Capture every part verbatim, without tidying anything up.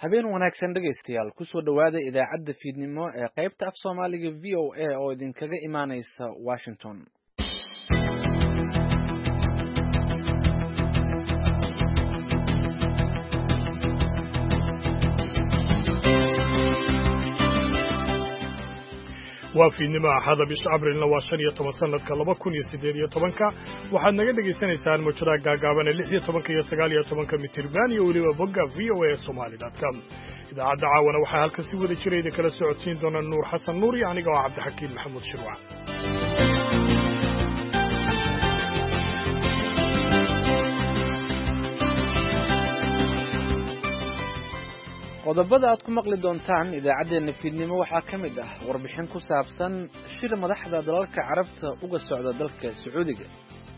habeen wanaagsan dhegaystayaal kusoo dhowaada idaacadda fiidnimo ee qaybta af soomaaliga v o a oo idinkaga imaaneysa washington. waa fiidnimo axada bisha abrilna waa shan iyo toban sanadka laba kun iyo siddeed iyo tobanka waxaad naga dhegaysanaysaan mawjadaha gaagaaban ee lix iyo tobanka iyo sagaal iyo tobanka mitirban iyo weliba bogga v o a somali dot com. idaacadda caawana waxaa halkan si wada jira idin kala socodsiin doona nuur xasan nuur iyo aniga oo cabdixakiin maxamuud shirwac. qodobada aad ku maqli doontaan idaacaddeenna fiidnimo waxaa ka mid ah warbixin ku saabsan shir madaxda dalalka carabta uga socda dalka sacuudiga.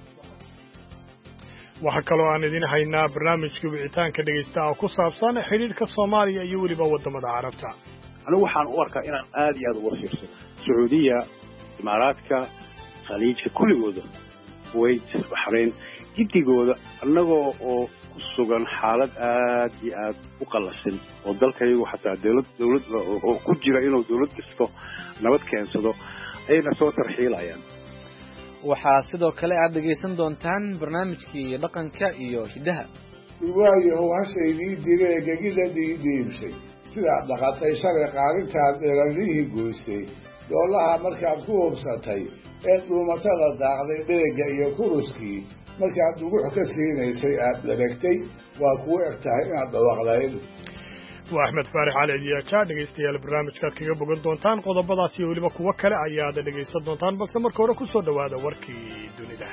waxaa kaloo aan idin haynaa barnaamijka wicitaanka dhegaysta oo ku saabsan xidhiidhka soomaaliya iyo weliba waddamada carabta. anigu waxaan u arkaa inaan aad iyo aad uga fiirsano sacuudiya, imaaraadka, khaliijka kulligooda, kuwait, baxrayn, jiddigooda annagoo oo ku sugan xaalad aad iyo aad u qallasan oo dalkayagu xataa dawlad dawlad oo ku jira inuu dawlad dhisto nabad keensado ayna soo tarxiilayaan. waxaa sidoo kale aad dhegaysan doontaan barnaamijkii dhaqanka iyo hiddaha. waayo hashaydii diree gegidadii dhiibshay sidaad dhaqatay shalay qaarintaad dheeranihii goysay doolaha markaad ku hubsatay ee dhuumatada daaqday dheega iyo kuruskii markaad dugux ka siinaysay aad dheregtay waa kugu eg tahay inaad dhawaaqdayd. waa axmed faarix cali diyaajaa dhegaystayaal barnaamijkaad kaga bogan doontaan qodobadaas iyo weliba kuwo kale ayaad dhegaysan doontaan balse marka hore ku soo dhowaada warkii dunida.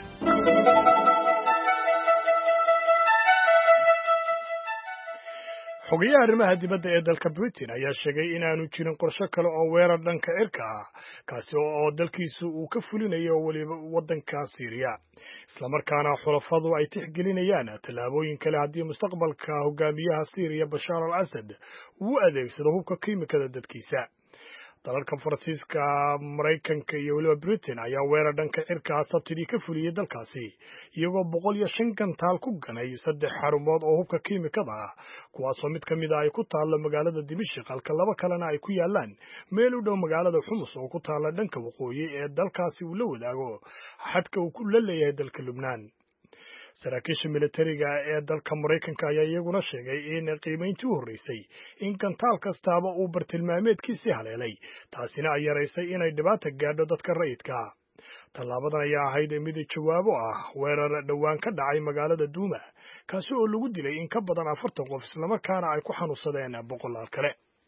xogayaha arrimaha dibadda ee dalka Britain ayaa sheegay inaanu jirin qorshe kale oo weerar dhanka cirka ah kaasi oo dalkiisu uu ka fulinayo weliba waddanka Syria isla markaana xulafadu ay tixgelinayaan tallaabooyin kale haddii mustaqbalka hogaamiyaha Syria Bashar al-Assad uu adeegsado hubka kiimikada dadkiisa. dalalka Faransiiska, Maraykanka iyo weliba Britain ayaa weerar dhanka cirka ah sabtidii ka fuliyey dalkaasi iyagoo boqol iyo shan gantaal ku ganay saddex xarumood oo hubka kiimikada ah kuwaasoo mid ka mid ah ay ku taallo magaalada Dimashq halka laba kalena ay ku yaalaan meel u dhow magaalada Xumus oo ku taalla dhanka waqooyi ee dalkaasi uu la wadaago xadka uu ku leeyahay dalka Lubnaan. saraakiisha militariga ee dalka Maraykanka ayaa iyaguna sheegay in qiimayntii u horreysay in gantaal kastaaba uu bartilmaameedkiisii haleelay taasina ay yaraysay inay dhibaata gaadho dadka rayidka. tallaabadan ayaa ahayd mid jawaabo ah weerar dhowaan ka dhacay magaalada Duuma kaasi oo lagu dilay in ka badan afartan qof islamarkaana ay ku xanuunsadeen boqolaal kale.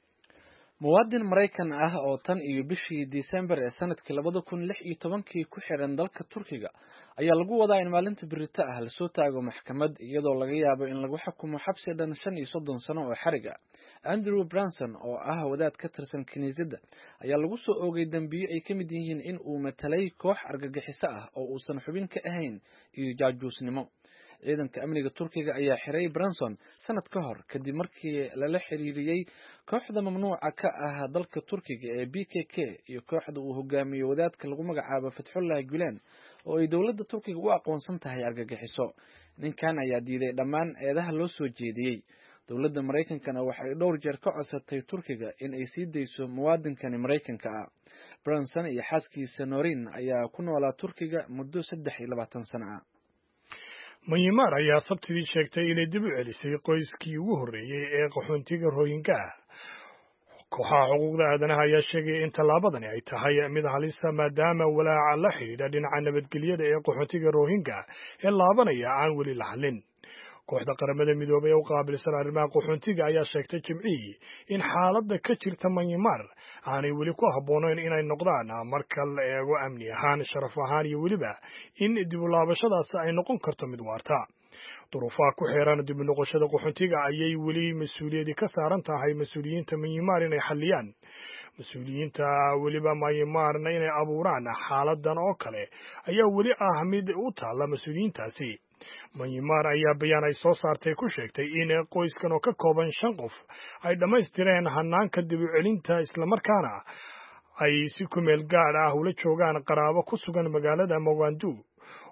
muwaadin Maraykan ah oo tan iyo bishii December ee sanadkii labada kun lix iyo tobankii ku xiran dalka Turkiga ayaa lagu wadaa in maalinta berito ah la soo taago maxkamad iyadoo laga yaabo in lagu xukumo xabsi dhan shan iyo soddon sano oo xarig ah. Andrew Branson oo ah wadaad ka tirsan kiniisadda ayaa lagu soo oogay dambiyo ay ka mid yihiin in uu matalay koox argagixiso ah oo uusan xubin ka ahayn iyo jaajuusnimo. ciidanka amniga Turkiga ayaa xiray Branson sanad ka hor kadib markii lala xiriiriyay kooxda mamnuuca ka ah dalka Turkiga ee B K K iyo kooxda uu hogaamiyo wadaadka lagu magacaabo Fethullah Gulen oo ay dowladda Turkiga u aqoonsan tahay argagixiso. ninkan ayaa diiday dhammaan eedaha loo soo jeediyey. dowladda Maraykankana waxay dhowr jeer ka codsatay Turkiga in ay sii dayso muwaadinkani Maraykanka ah. Branson iyo xaaskiisa Norin ayaa ku noolaa Turkiga muddo saddex iyo labaatan sano ah. Myanmar ayaa sabtidii sheegtay inay dib u celisay qoyskii ugu horreeyey ee qaxoontiga Rohingya. kooxaha xuquuqda aadanaha ayaa sheegaya in tallaabadani ay tahay mid halisa maadaama walaaca la xidhiidha dhinaca nabadgelyada ee qaxoontiga Rohingya ee laabanaya aan weli la hadlin. kooxda qaramada midoobay ee u qaabilsan arrimaha qaxoontiga ayaa sheegtay Jimcihii in xaaladda ka jirta Myanmar aanay weli ku habboonayn inay noqdaan marka la eego amni ahaan, sharaf ahaan iyo weliba in dib u laabashadaasi ay noqon karto mid waarta. duruufaha ku xeeran dib u noqoshada qaxoontiga ayay weli mas-uuliyadii ka saaran tahay mas-uuliyiinta Myanmar inay xalliyaan. mas-uuliyiinta weliba Myanmarna inay abuuraan xaaladan oo kale ayaa weli ah mid u taalla mas-uuliyiintaasi. Myanmar ayaa bayaan ay soo saartay ku sheegtay in qoyskan oo ka kooban shan qof ay dhammaystireen hanaanka dib u celinta islamarkaana ay si ku meel gaar ah ula joogaan qaraabo ku sugan magaalada Mogadishu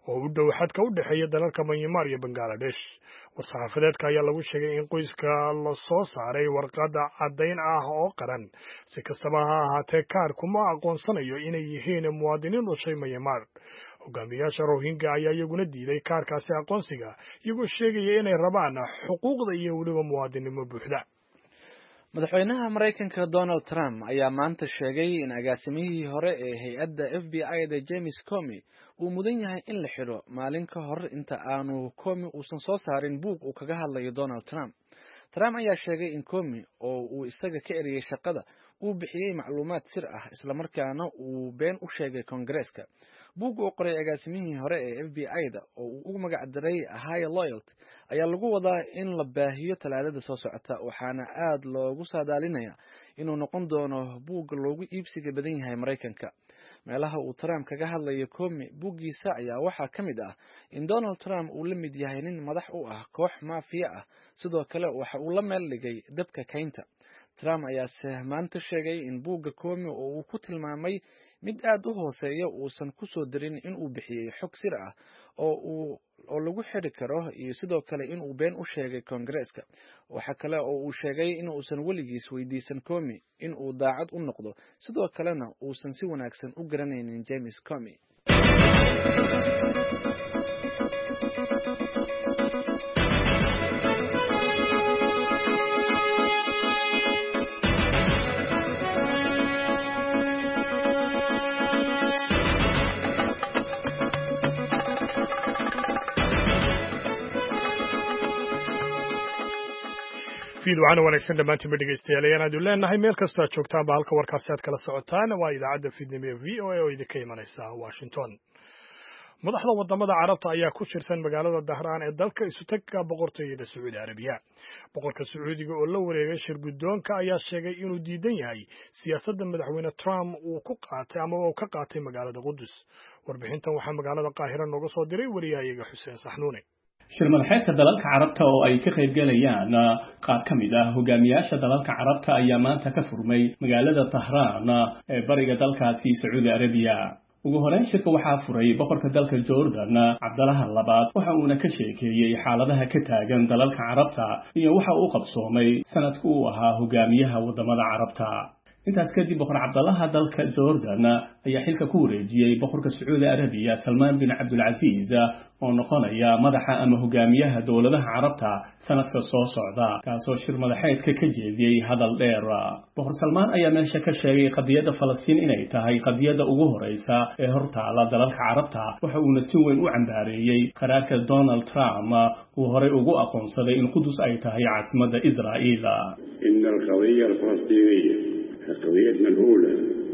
oo u dhow xadka u dhexeeya dalalka Myanmar iyo Bangladesh. War-saxaafadeedka ayaa lagu sheegay in qoyska la soo saaray warqadda caddayn ah oo qaran. Si kastaba ha ahaatee, kaarku ma aqoonsanayo inay yihiin muwaadiniin dhashay Myanmar. Hogaamiyaasha Rohingya ayaa iyaguna diiday kaarkaasi aqoonsiga, iyagoo sheegaya inay rabaan xuquuqda iyo weliba muwaadinimo buuxda. madaxweynaha Mareykanka Donald Trump ayaa maanta sheegay in agaasimihii hore ee hay-adda F B I-da James Comey uu mudan yahay in la xidho maalin ka hor inta aanu Comey uusan soo saarin buug uu kaga hadlayo Donald Trump. Trump ayaa sheegay in Comey oo uu isaga ka eriyay shaqada uu bixiyay macluumaad sir ah isla markaana uu been u sheegay Kongareeska. buug uu qoray agaasimihii hore ee F B I-da oo uu ugu magac daray High Loyalty ayaa lagu wadaa in la baahiyo talaadada soo socota, waxaana aad loogu saadaalinayaa inuu noqon doono buug loogu iibsiga badan yahay Mareykanka. meelaha uu Trump kaga hadlayo Comey buuggiisa ayaa waxaa ka mid ah in Donald Trump uu la mid yahay nin madax u ah koox maafiya ah, sidoo kale waxa uu la meel dhigay dabka kaynta. Trump ayaa maanta sheegay in buugga Comey oo uu ku tilmaamay mid aad u hooseeya uusan ku soo dirin in uu bixiyay xog sir ah oo uu oo lagu xiri karo, iyo sidoo kale in uu been u sheegay Kongareeska. waxa kale oo uu sheegay in uusan weligiis weydiisan Comey in uu daacad u noqdo, sidoo kalena uusan si wanaagsan u garanaynin James Comey. fiidwacana wanaagsan dhammaantiinba dhegaystayaal ayaan aad u leenahay meel kastoo aad joogtaanba halka warkaasi aad kala socotaan waa idaacadda fiidnimo ee v o a oo idinka imanaysa Washington. madaxda wadamada carabta ayaa ku jirsan magaalada Dahraan ee dalka isutaga boqortooyada Sacuudi Arabiya. boqorka Sacuudiga oo la wareegay shir guddoonka ayaa sheegay inuu diidan yahay siyaasadda madaxweyne Trump uu ku qaatay ama uu ka qaatay magaalada Qudus. warbixintan waxaa magaalada Qaahira nooga soo diray wariyahayaga Xuseen Saxnuune. shir madaxeedka dalalka carabta oo ay ka qayb galayaan qaar ka mid ah hogaamiyaasha dalalka carabta ayaa maanta ka furmay magaalada Dahraan ee bariga dalkaasi Sacuudi Arabiya. ugu horeyn shirka waxaa furay boqorka dalka Jordan Cabdalaha labaad, waxa uuna ka sheekeeyay xaaladaha ka taagan dalalka carabta iyo waxa uu qabsoomay sanadkii uu ahaa hogaamiyaha wadamada carabta. intaas kadib boqor Cabdalaha dalka Jordan ayaa xilka ku wareejiyay boqorka Sacuudi Arabiya Salman bin Abdul Aziz oo noqonaya madaxa ama hogaamiyaha dowladaha carabta sanadka soo socda, kaasoo shir madaxeedka ka jeediyay hadal dheer. boqor Salman ayaa meesha ka sheegay qadiyadda Falastiin inay tahay qadiyadda ugu horeysa ee hortaala dalalka carabta, waxa uuna si weyn u cambaareeyay qaraarka Donald Trump uu horey ugu aqoonsaday in Qudus ay tahay caasimadda Israa'iil. إن القضية الفلسطينية قضيتنا الأولى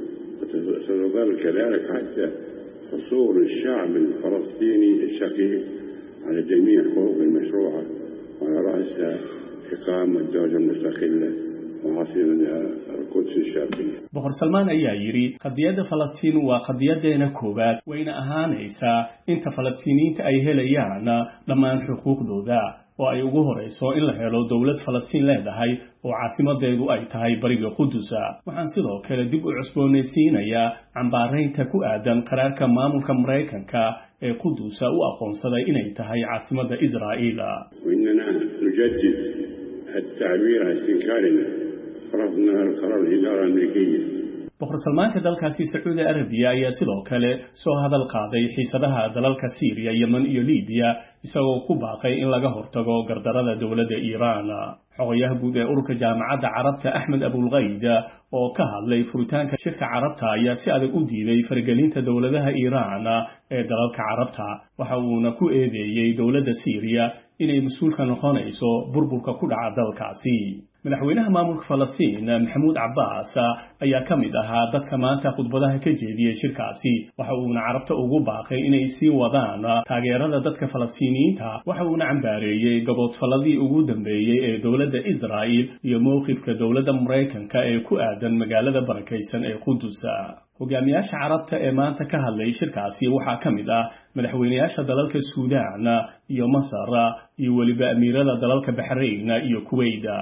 وستظل كذلك حتى حصول الشعب الفلسطيني الشقيق على جميع حقوقه المشروعة وعلى رأسها إقامة دولة مستقلة وعاصمتها القدس الشرقية. boqor Salman ayaa yiri qadiyadda Falastiin waa qadiyadeena koowaad, wayna ahaanaysaa inta Falastiiniinta ay helayaan dhammaan xuquuqdooda oo ay ugu horeyso in la helo dowlad Falastiin leedahay oo caasimadeedu ay tahay bariga Qudus. waxaan sidoo kale dib u cusboonaysiinayaa cambaareynta ku aadan qaraarka maamulka Mareykanka ee Qudus u aqoonsaday inay tahay caasimadda Israa'iil. وإننا نجدد التعبير عن استنكارنا رفضنا القرار الإدارة الأمريكية. boqor Salmaanka dalkaasi Sacuudi Arabiya ayaa sidoo kale soo hadal qaaday xiisadaha dalalka Syria, Yemen iyo Liibiya, isagoo ku baaqay in laga hortago gardarada dowladda Iiraan. xogayaha guud ee ururka jaamacadda carabta Ahmed Abul Ghayd oo ka hadlay furitaanka shirka carabta ayaa si adag u diiday faragelinta dowladaha Iiraan ee dalalka carabta, waxa uuna ku eedeeyay dowladda Syria inay mas'uul ka noqonayso burburka ku dhaca dalkaasi. madaxweynaha maamulka Falastiin Maxamuud Cabbaas ayaa ka mid ahaa dadka maanta khudbadaha ka jeediyay shirkaasi, waxa uuna carabta ugu baaqay inay sii wadaan taageerada dadka Falastiiniyiinta, waxa uuna cambaareeyay gaboodfaladii ugu dambeeyay ee dowladda Israa'iil iyo mowqifka dowladda Mareykanka ee ku aadan magaalada barakaysan ee Qudus. hogaamiyaasha carabta ee maanta ka hadlay shirkaasi waxaa ka mid ah madaxweynayaasha dalalka Suudaan iyo Masar iyo waliba amiirada dalalka Bahrain iyo Kuwait. sidoo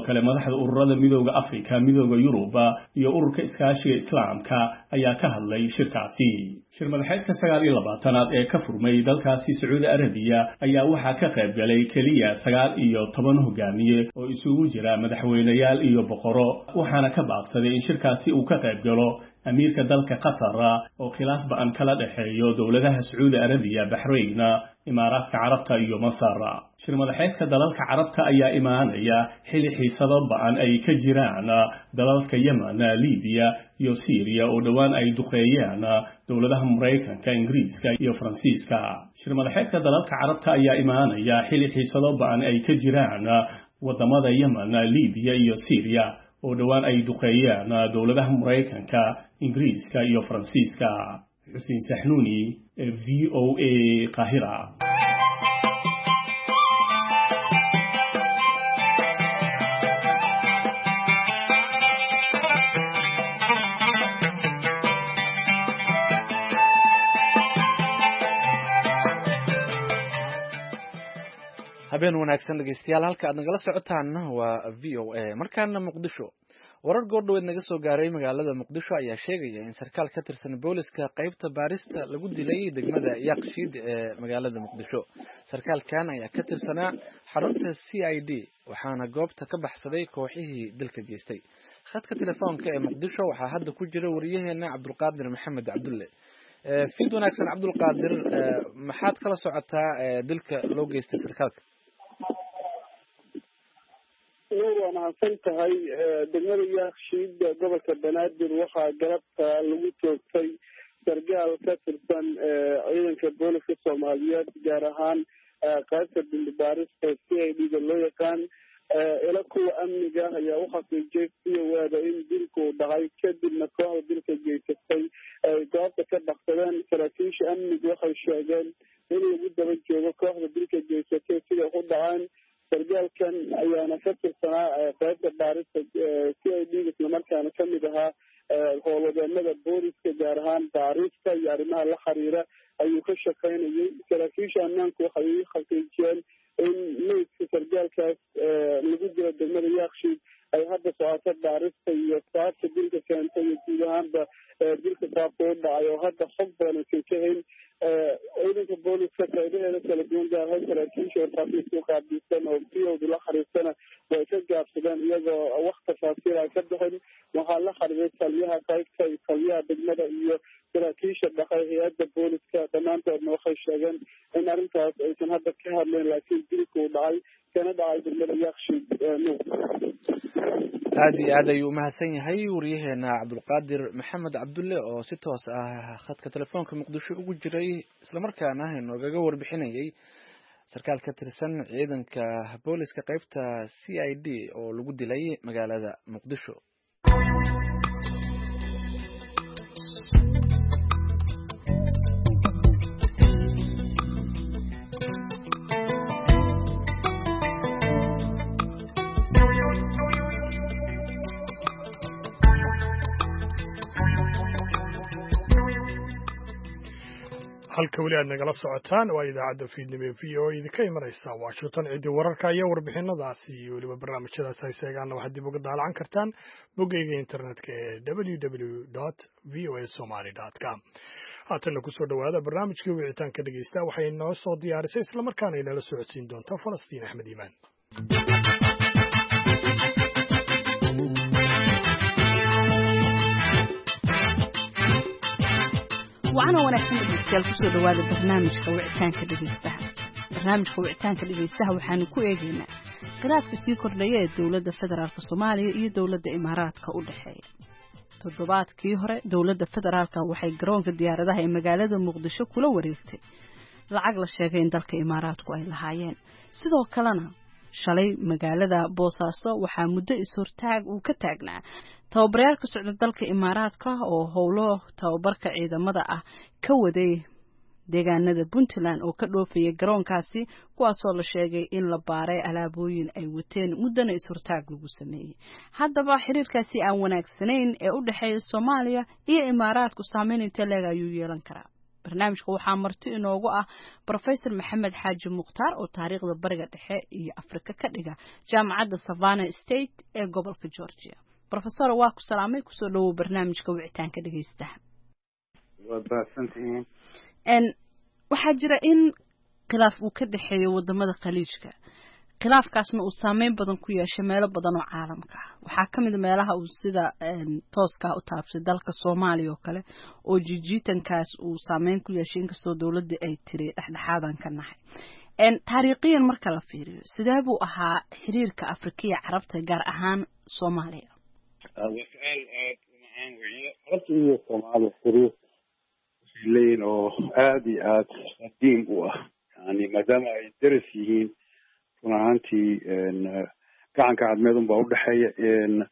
sidoo kale madaxda ururada midowda Afrika, midowda Yurub iyo ururka iskaashiga Islaamka ayaa ka hadlay shirkaasi. Shir madaxeedka sagaal iyo labaatanaad ee ka furmay dalkaasi Sacuudi Arabiya ayaa waxaa ka qayb galay kaliya sagaal iyo toban hogaamiye oo isugu jira madaxweynayaal iyo boqoro, waxaana ka baaqsaday in shirkaasi uu ka qayb galo amiirka dalka Qatar oo khilaaf ba'an kala dhaxeeyo dowladaha Sacuudi Arabiya, Bahrain, Imaaraadka Carabta iyo Masar. Shir madaxeedka dalalka Carabta ayaa imaanaya xilli xiisado ba'an ay ka jiraan dalalka Yemen, Liibiya iyo Syria oo dhawaan ay duqeeyeen dowladaha Mareykanka, Ingiriiska iyo Faransiiska. Shir madaxeedka dalalka Carabta ayaa imaanaya xilli xiisado ba'an ay ka jiraan wadamada Yemen, Liibiya iyo Syria oo dhawaan ay duqeeyeen dowladaha Mareykanka, Ingiriiska iyo Faransiiska. Xuseen Saxnuuni, V O A, Qaahira. habeen wanaagsan dhegeystayaal, halka aad nagala socotaan waa V O A. markaana Muqdisho. warar goordhoweed naga soo gaaray magaalada Muqdisho ayaa sheegaya in sarkaal ka tirsan booliska qaybta baarista lagu dilay degmada Yaaqshiid ee magaalada Muqdisho. sarkaalkan ayaa ka tirsanaa xarunta C I D waxaana goobta ka baxsaday kooxihii dilka geystay. khadka telefoonka ee Muqdisho waxaa hadda ku jira wariyaheena Cabdulqaadir Maxamed Cabdulle. fiid wanaagsan Cabdulqaadir, maxaad kala socotaa dilka loo geystay sarkaalka? waa mahadsan tahay. degmada Yaaqshiid gobolka Banaadir waxaa galabta lagu toogtay sargaal ka tirsan ciidanka booliska Soomaaliyeed, gaar ahaan qaybta dambibaarista C I D da loo yaqaan. ila kuwa amniga ayaa u xaqiijiyay iyo waada in dilku dhacay kadibna kooxda dilka geysatay ay goobta ka baxsadeen. saraakiisha amniga waxay sheegeen in lagu daba joogo kooxda dilka geysatay sida u dhaceen. sargaalkan ayaana ka tirsanaa qaybta baarista C I D islamarkaana ka mid ahaa howlwadeenada booliska, gaar ahaan baarista iyo arrimaha la xiriira ayuu ka shaqaynayay. saraakiisha ammaanku waxay u xaqiijiyeen in meydka sargaalkaas lagu jiro degmada Yaaqshiid ay hadda socoto baarista iyo sababta dilka keentay iyo guud ahaanba dilka sababta u dhacay oo hadda xog badan aysan ka hayn. ciidanka booliska qaybaheeda kala duwan, gaar ahaan saraakiisha warfaafinta u qaabilsan oo siyowda la xiriirsana way ka gaabsadeen iyagoo wax tafaasiil ay ka bixin. waxaa la xiriiray taliyaha qaybta iyo taliyaha degmada iyo saraakiisha dhaqay hay-adda booliska, dhammaantoodna waxay sheegeen in arrintaas aysan hadda ka hadleen, laakiin dilka uu dhacay kana dhacay degmada Yaaqshiid. aad iyo aad ayuu umahadsan yahay wariyaheena Cabdulqaadir Maxamed Cabdulle oo si toos ah khadka telefoonka Muqdisho ugu jiray, islamarkaana inoogaga warbixinayay sarkaal ka tirsan ciidanka booliska qaybta C I D oo lagu dilay magaalada Muqdisho. halka weli aad nagala socotaan waa idaacadda fiidnimo ee V O A idinka imanaysa Washington. cidii wararka iyo warbixinadaasi iyo weliba barnaamijyadaas ay seegaana waxaad dib uga daalacan kartaan boggayga internetka ee w w w dot v o a somali dot com. haatana kusoo dhawaada barnaamijkii wicitaanka dhegeysta waxay inoo soo diyaarisay islamarkaana inala socodsiin doonta Falastiin Axmed Iimaan. وأنا ونحن نتكلم في سؤال البرنامج كوعتان كدقيستها برنامج كوعتان كدقيستها وحنا كويجينا قرات كسيكور ليه دولة الفدرال في الصومالية إيه دولة الإمارات كأولحية تضبط كيهرة دولة الفدرال كوحي جرون في الديار ده مقالة مقدشة كله وريتي العقل الشيخين دلك إمارات كوي لهايين سيدو كلنا شلي مقالة بوصاصة وحامدة إسورتاج وكتاجنا tababaryaasha socda dalka Imaaraadka oo howlo tababarka ciidamada ah ka waday deegaanada Puntland oo ka dhoofiyay garoonkaasi kuwaas oo la sheegay in la baaray alaabooyin ay wateen mudana isurtaag lagu sameeyay. haddaba xiriirkaasi aan wanaagsanayn ee u dhaxeeya Soomaaliya iyo Imaaraadku saameyn inta leeg ayuu yeelan karaa. barnaamijka waxaa marti inoogu ah Professor Maxamed Xaaji Mukhtaar oo taariikhda bariga dhexe iyo Afrika ka dhiga jaamacadda Savannah State ee gobolka Georgia. Professor waa ku salaamay ku soo dhawow barnaamijka wicitaanka dhageystaha. Waa baasantiin. En waxaa jira in khilaaf uu ka dhaxeeyo wadamada khaliijka. khilaafkaasna uu saameyn badan ku yeeshay meelo badan oo caalamka ah waxaa ka mid meelaha uu sida tooska u taabsay dalka Soomaaliya oo kale oo jijitankaas uu saameyn ku yeeshay inkastoo dawladda ay tiri dhexdhexaadan ka nahay en taariikhiyan marka la fiiriyo sidee buu ahaa xiriirka Afrikiya Carabta gaar ahaan Soomaaliya was'aal aad macaan weeye Carabta iyo Soomaaliya xiriir leeyin oo aad iyo aad qadiim u ah yani maadaama ay daras yihiin runtii gacanka cadmeed un baa u dhaxeeya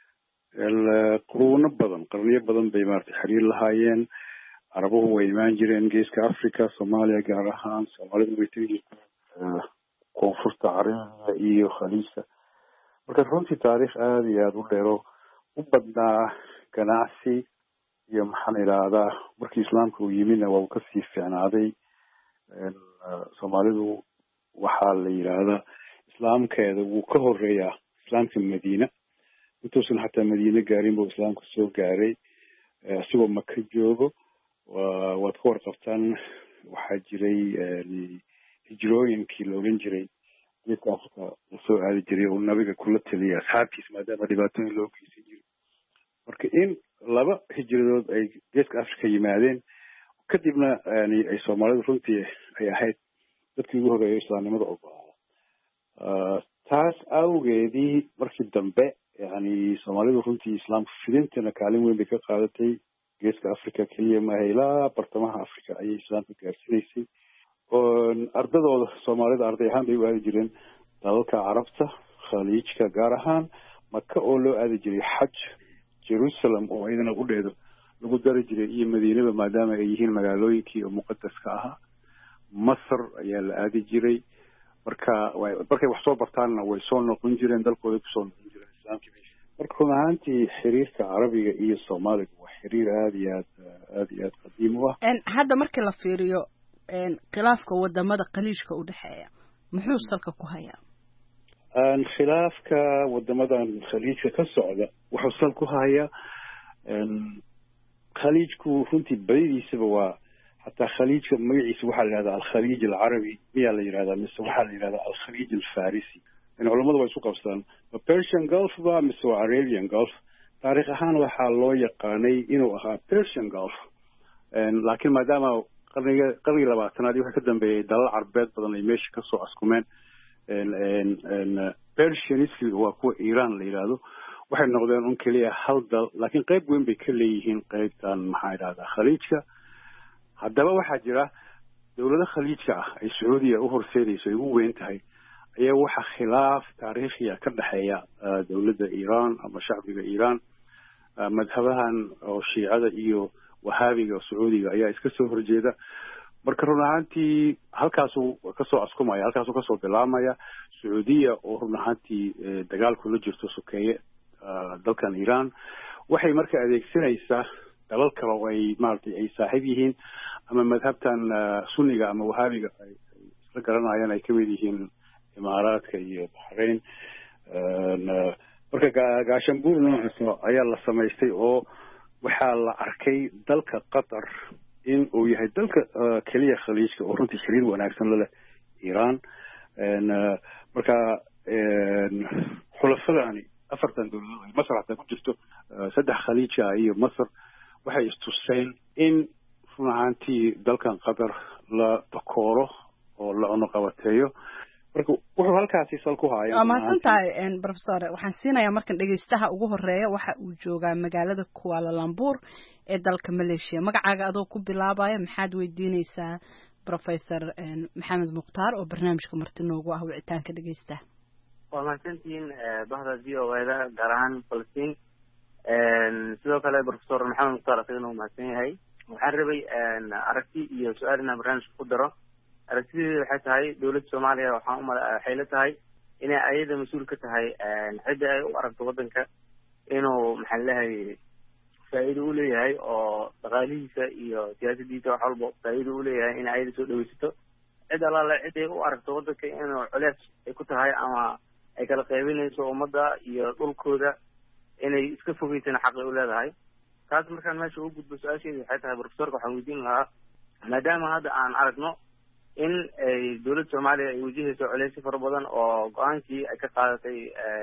quruuno badan qarniyo badan bay maaragtay xiriir lahaayeen carabuhu way imaan jireen geeska Africa Soomaaliya gaar ahaan Soomaalidu way tegi jireen koonfurta Carabiga iyo Khaliijka marka runtii taariikh aad iyo aad u dheero u badnaa ganacsi iyo maxaan idhaahdaa markii islaamka uu yimidna waa uu kasii fiicnaaday Soomaalidu waxaa la yiraahdaa islaamkeeda wuu ka horeeyaa islaamka Madiina intuusan xataa Madiina gaarin buu islaamka soo gaaray asigoo Maka joogo waad ka warqabtaan waxaa jiray hijrooyinkii la oran jiray geeska Afrika soo aadi jiray oo nabiga kula taliyay asxaabtiisa maadaama dhibaatooyin loo geysan jiray marka in laba hijradood ay geeska Afrika yimaadeen kadibna yani ay Soomaalidu runtii ay ahayd dadkii ugu horeeyay islaamnimada ogolaaday taas awgeedii markii dambe yani Soomaalidu runtii islaamka fidintana kaalin weyn bay ka qaadatay geeska Afrika kaliya ma ilaa bartamaha Afrika ayay islaamka gaarsiinaysay oo ardadooda Soomaalida arday ahaan bay u aadi jireen dalalka Carabta Khaliijka gaar ahaan Maka oo loo aadi jiray Xaj Jerusalem oo ayadana u dheedo lagu dari jiray iyo Madiinada maadaama ay yihiin magaalooyinkii oo muqaddaska ahaa Masar ayaa la aadi jiray marka way markay wax soo bartaanna way soo noqon jireen dalkooda ku soo noqon jireen islaamkii marka runtii xiriirka Carabiga iyo Soomaaliga waa xiriir aad iyo aad aad iyo aad qadiim u ah en hadda markii la fiiriyo en khilaafka wadamada khaliijka u dhaxeeya muxuu salka ku hayaa an khilaafka wadamadan khaliijka ka socda wuxuu salka ku hayaa en khaliijku runtii badidiisaba waa حتى خليج مجلس واحد هذا الخليج العربي ميا اللي هذا مس واحد هذا الخليج الفارسي يعني علماء ويسوق أصلا Persian Gulf بقى مس Arabian Gulf تاريخ هان وحالله يقاني إنه أخا Persian Gulf لكن ما دام قرني قرني لبعض تنادي واحد كده بدل عربيات بدل يمشي كسو أسكمان إن إن إن Persian هو كو إيران اللي هذا واحد نقدر نقول كليه حلدل لكن قريب وين بكليهن قريب كان محايد هذا خليج haddaba waxaa jira dawladaha khaliijka ah ay Sacuudiga u horseedayso ay ugu weyn tahay ayaa waxa khilaaf taariikhi ah ka dhaxeeya dawladda Iran ama shacbiga Iran madhabahan oo Shiicada iyo Wahaabiga Sacuudiga ayaa iska soo horjeeda marka run ahaantii halkaas uu ka soo askumaya halkaas uu ka soo bilaamaya Sacuudiga oo run ahaantii dagaal kula jirto sokeeye dalkan Iran waxay marka adeegsanaysaa dalal kale oo ay maartay ay saaxiib yihiin ama madhabtan sunniga ama wahaabiga ay isla garanayaan ay ka mid yihiin imaaraadka iyo Bahrain marka gaashanbuur noocaas ayaa la samaystay oo waxaa la arkay dalka Qatar in uu yahay dalka kaliya khaliijka oo runtii xiriir wanaagsan la leh Iran marka xulafadani afartan dawladood ay Masar hata ku jirto saddex khaliijka iyo Masar waxay istuseen in runaantii dalkan Qatar la takooro oo la cunaqabateeyo marka wuxuu halkaasi sal ku hayaa ama santaay en professor waxaan siinayaa markan dhageystaha ugu horeeya waxa uu joogaa magaalada Kuala Lumpur ee dalka Malaysia magacaaga adoo ku bilaabaya maxaad weydiinaysaa professor Maxamed Mukhtaar oo barnaamijka marti noogu ah wicitaanka dhageystaha waa maasantiin bahda V O A da gaar ahaan Palestine sidoo kale professor Maxamed Mukhtaar asagana uu mahadsan yahay waxaan rabay aragti iyo su'aal inaan barnaamijka ku daro aragtideedu waxay tahay dawladda Soomaaliya waxaan u waxay la tahay inay ayada mas'uul ka tahay cidda ay u aragto wadanka inuu maxaa lahayn faa'iido u leeyahay oo dhaqaalihiisa iyo siyaasadiisa wax walba faa'iido u leeyahay in ayada soo dhaweysato cid alaale cid ay u aragto waddanka inuu culeys ay ku tahay ama ay kala qaybinayso ummadda iyo dhulkooda inay iska fogeysana xaqay u leedahay. taas markaan meesha u gudbo su-aasheedi waxay tahay profesorka waxaan weydiin lahaa maadaama hadda aan aragno in ay dowladda soomaaliya ay wajahayso culeysyo fara badan oo go-aankii ay ka qaadatay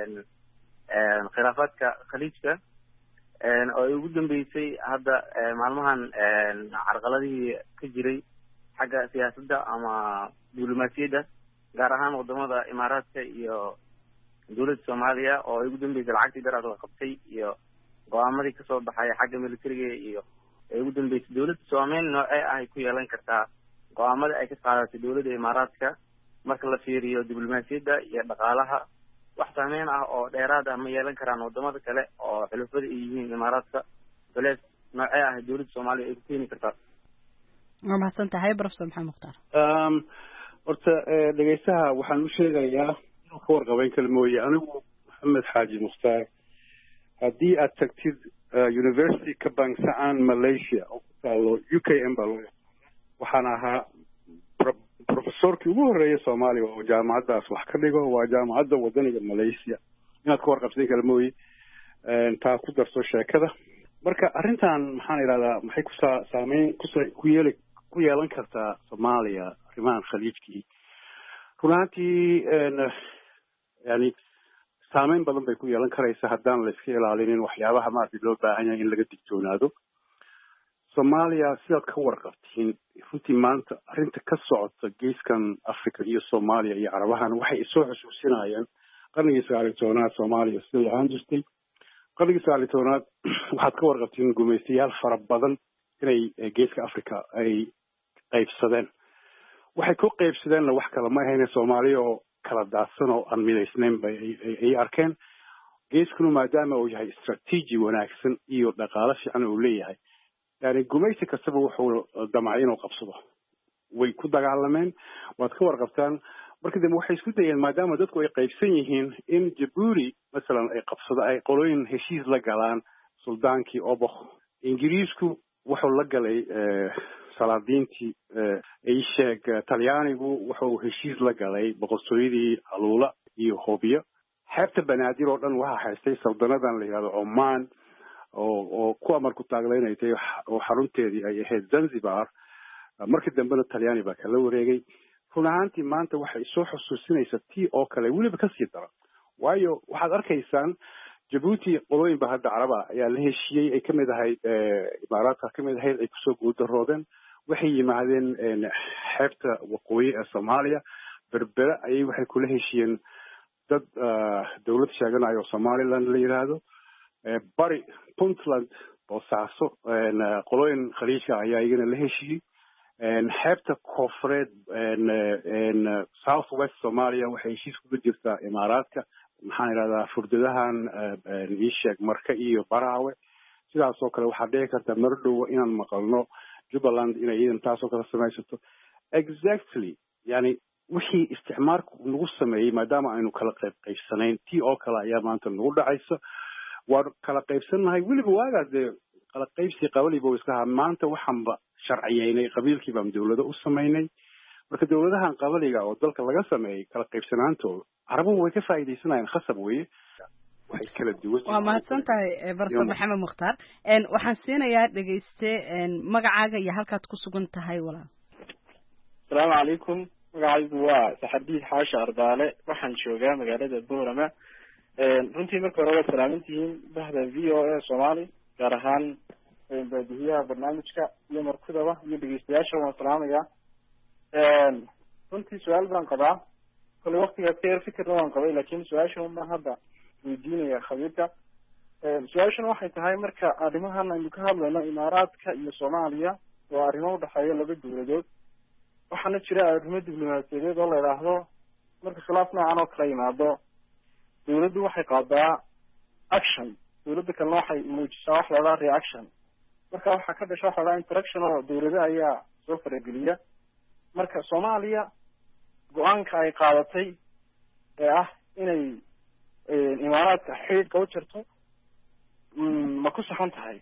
khilaafaadka khaliijka oo ay ugu dambeysay hadda maalmahan carqaladihii ka jiray xagga siyaasadda ama diblomaasiyadda gaar ahaan wadamada imaaraadka iyo dowladda soomaaliya oo ay ugu dambeysay lacagtii daraad la qabtay iyo go-aamadii kasoo baxay xagga militariga iyo ay ugu dambeysay dowladda soomaaliya noocee ah ay ku yeelan kartaa go-aamada ay ka qaadatay dowladda imaaraadka marka la fiiriyo diblomaasiyadda iyo dhaqaalaha wax saameyn ah oo dheeraad ah ma yeelan karaan wadamada kale oo xulufada ay yihiin imaaraadka culeys noocee ah dowladda soomaaliya ay ku keeni kartaa. waa mahadsan tahay professor maxamed mukhtaar. horta dhegeystaha waxaan u sheegayaa inuu ka warqabeyn kale mooye anigu maxamed xaaji mukhtaar haddii aad tagtid university ka bangsaan malaysia oo ku taalo u k m baa loo waxaan ahaa professorkii ugu horreeya soomaaliya oo jaamacaddaas wax ka dhigo waa jaamacadda wadaniga malaysia inaad ka warqabsayn kale mooye taa ku darso sheekada. marka arrintan maxaan idhahdaa maxay ku saa saameyn kusa ku yeeli ku yeelan kartaa soomaaliya arrimahan khaliijkii run ahaantii yani saameyn badan bay ku yeelan karaysa haddaan la iska ilaalinin waxyaabaha maaragtay loo baahan yahay in laga digtoonaado. soomaaliya sidaad ka warqabtiin runtii maanta arrinta ka socota geeskan africa iyo soomaaliya iyo carabahan waxay isoo xusuusinayaan qarnigii sagaaliyo tobanaad soomaaliya siday ahaan jirtay. qarnigii sagaaliyo tobanaad waxaad ka warqabtiin gumaystayaal fara badan inay geeska africa ay qaybsadeen. waxay ku qaybsadeenna wax kale ma ahayne soomaaliya oo kala daadsan oo aan midaysnayn bay ay arkeen. geeskanu maadaama uu yahay istraatiiji wanaagsan iyo dhaqaalo fiican uu leeyahay yani gumaysi kastaba wuxuu damcay inuu qabsado way ku dagaalameen waad ka warqabtaan. marka dambe waxay isku dayeen maadaama dadku ay qaybsan yihiin in jabuuti masalan ay qabsado ay qolooyin heshiis la galaan suldaankii obok. ingiriisku wuxuu la galay salaadiintii ay sheeg talyaanigu wuxuu heshiis la galay boqortooyadii aluula iyo hoobiyo. xeebta banaadir oo dhan waxaa haystay saldanadan la yidhahdo oman oo oo ku amar ku taaglaynay tahay oo xarunteedii ay ahayd zanzibar. markii dambena talyaani baa kala wareegay. run ahaantii maanta waxay soo xusuusinaysa tii oo kale weliba kasii dara waayo waxaad arkaysaan jabuuti qolooyin ba hadda caraba ayaa la heshiiyey ay kamid ahayd imaaraadka kamid ahayd ay kusoo guuldaroodeen waxay yimaadeen xeebta waqooyi ee soomaaliya berbera ayay waxay kula heshiiyeen dad dawlad sheeganayo somaliland la yidhaahdo. bari puntland boosaaso qolooyin khaliijka ayaa iyagana la heshiiyey. xeebta koonfureed south west somalia waxay heshiis kuga jirtaa imaaraadka maxaan idhahdaa furdadahan iisheeg marka iyo baraawe. sidaas oo kale waxaa dhici karta mardhowa inaan maqalno jubbaland inay iidan taasoo kale samaysato. exactly yani wixii isticmaalku nagu sameeyey maadaama aynu kala qayb qaybsanayn tii oo kale ayaa maanta nagu dhacaysa. waanu kala qaybsannahay weliba waagaa dee kala qaybsi qabaliba iska ahaa maanta waxaanba sharciyeynay qabiilkii baan dawlado u samaynay. marka dawladahan qabaliga oo dalka laga sameeyey kala qaybsanaantooda carabuhu way ka faa'iidaysanayaan khasab weye waxay kala duwan. waa mahadsan tahay professor maxamed mukhtaar. waxaan siinayaa dhegeyste magacaaga iyo halkaad ku sugan tahay walaal. asalaamu calaykum magacaygu waa saxardiid xaashi ardaale waxaan joogaa magaalada boorama. runtii marka hore waad salaamantihiin bahda v o a soomaali gaar ahaan baadihiyaha barnaamijka iyo markudaba iyo dhegeystayaasha waan salaamayaa. runtii su-aal baan qabaa kole waktigaas ka yar fikirna waan qabay lakin su-aasha unbaan hadda weydiinaya khabiirka. su-aashana waxay tahay marka arrimahan aynu ka hadlayno imaaraadka iyo soomaaliya waa arrimo udhexeeya laba dawladood waxaana jira arrimo diblomaasiyadeed oo la idhaahdo marka khilaaf noocan oo kala yimaado dawladdu waxay qaadaa action dawladda kalena waxay muujisaa wax la idhaha reaction. marka waxaa ka dhasha waxa la idhaha interaction oo dawlada ayaa soo farageliya. marka soomaaliya go-aanka ay qaadatay ee ah inay imaaraadka xidhiidhka u jirto ma ku saxan tahay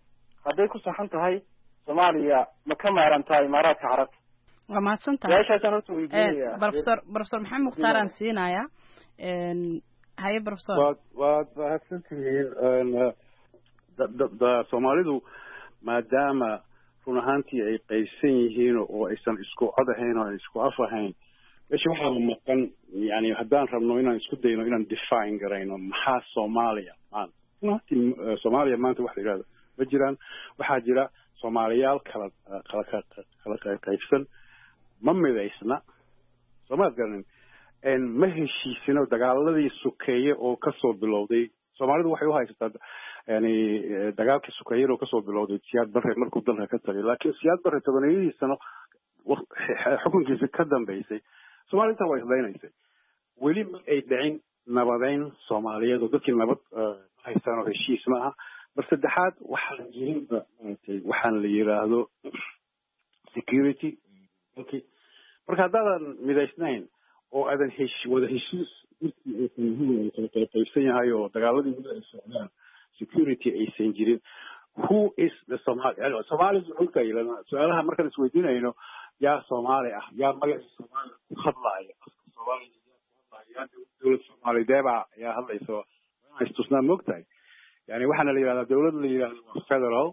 hadday ku saxan tahay soomaaliya ma ka maarantaa imaaraadka carabta waa mahadsan tahay su-aashaasaan horta weydiinaya professor professor maxamed mukhtaar aan siinayaa haye professor waad waad mahadsan tihiin soomaalidu maadaama run ahaantii ay qaybsan yihiin oo aysan isku cod ahayn oo ay isku af ahayn meesha waxaa maqan yani haddaan rabno inaan isku dayno inaan define garayno maxaa soomaaliya maanta run ahaantii soomaaliya maanta waxa la yidhahda ma jiraan waxaa jira soomaaliyaal kala kala kala qaybsan ma midaysna soomaad garanin ma heshiisino dagaaladii sukeeye oo kasoo bilowday soomaalidu waxay uhaysataa yani dagaalkii sukeeye oo kasoo bilowday siyaad bare markuu dalka ka tagay laakiin siyaad bare tobaniyadii sano xukunkiisa ka dambeysay soomaliya intaa waa islaynaysay weli ma ay dhicin nabadeyn soomaaliyeed oo dadkii nabad haystaan oo heshiis ma aha mar saddexaad waxaan jirinba maaragtay waxaan la yiraahdo security okay marka haddaadan midaysnayn oo aadan hesh wada heshiis kala qaybsan yahay oo dagaaladii wada ay socdaan security aysan jirin who is the somali somali xulka ilana su-aalaha markaan isweydiinayno yaa soomaali ah yaa magaca soomaali ku hadlaaya afka soomaaliya yaa dowlad soomaalideeba yaa hadlayso istusnaa moogtahay yani waxaana la yidhahdaa dowlad la yidhahdo waa federal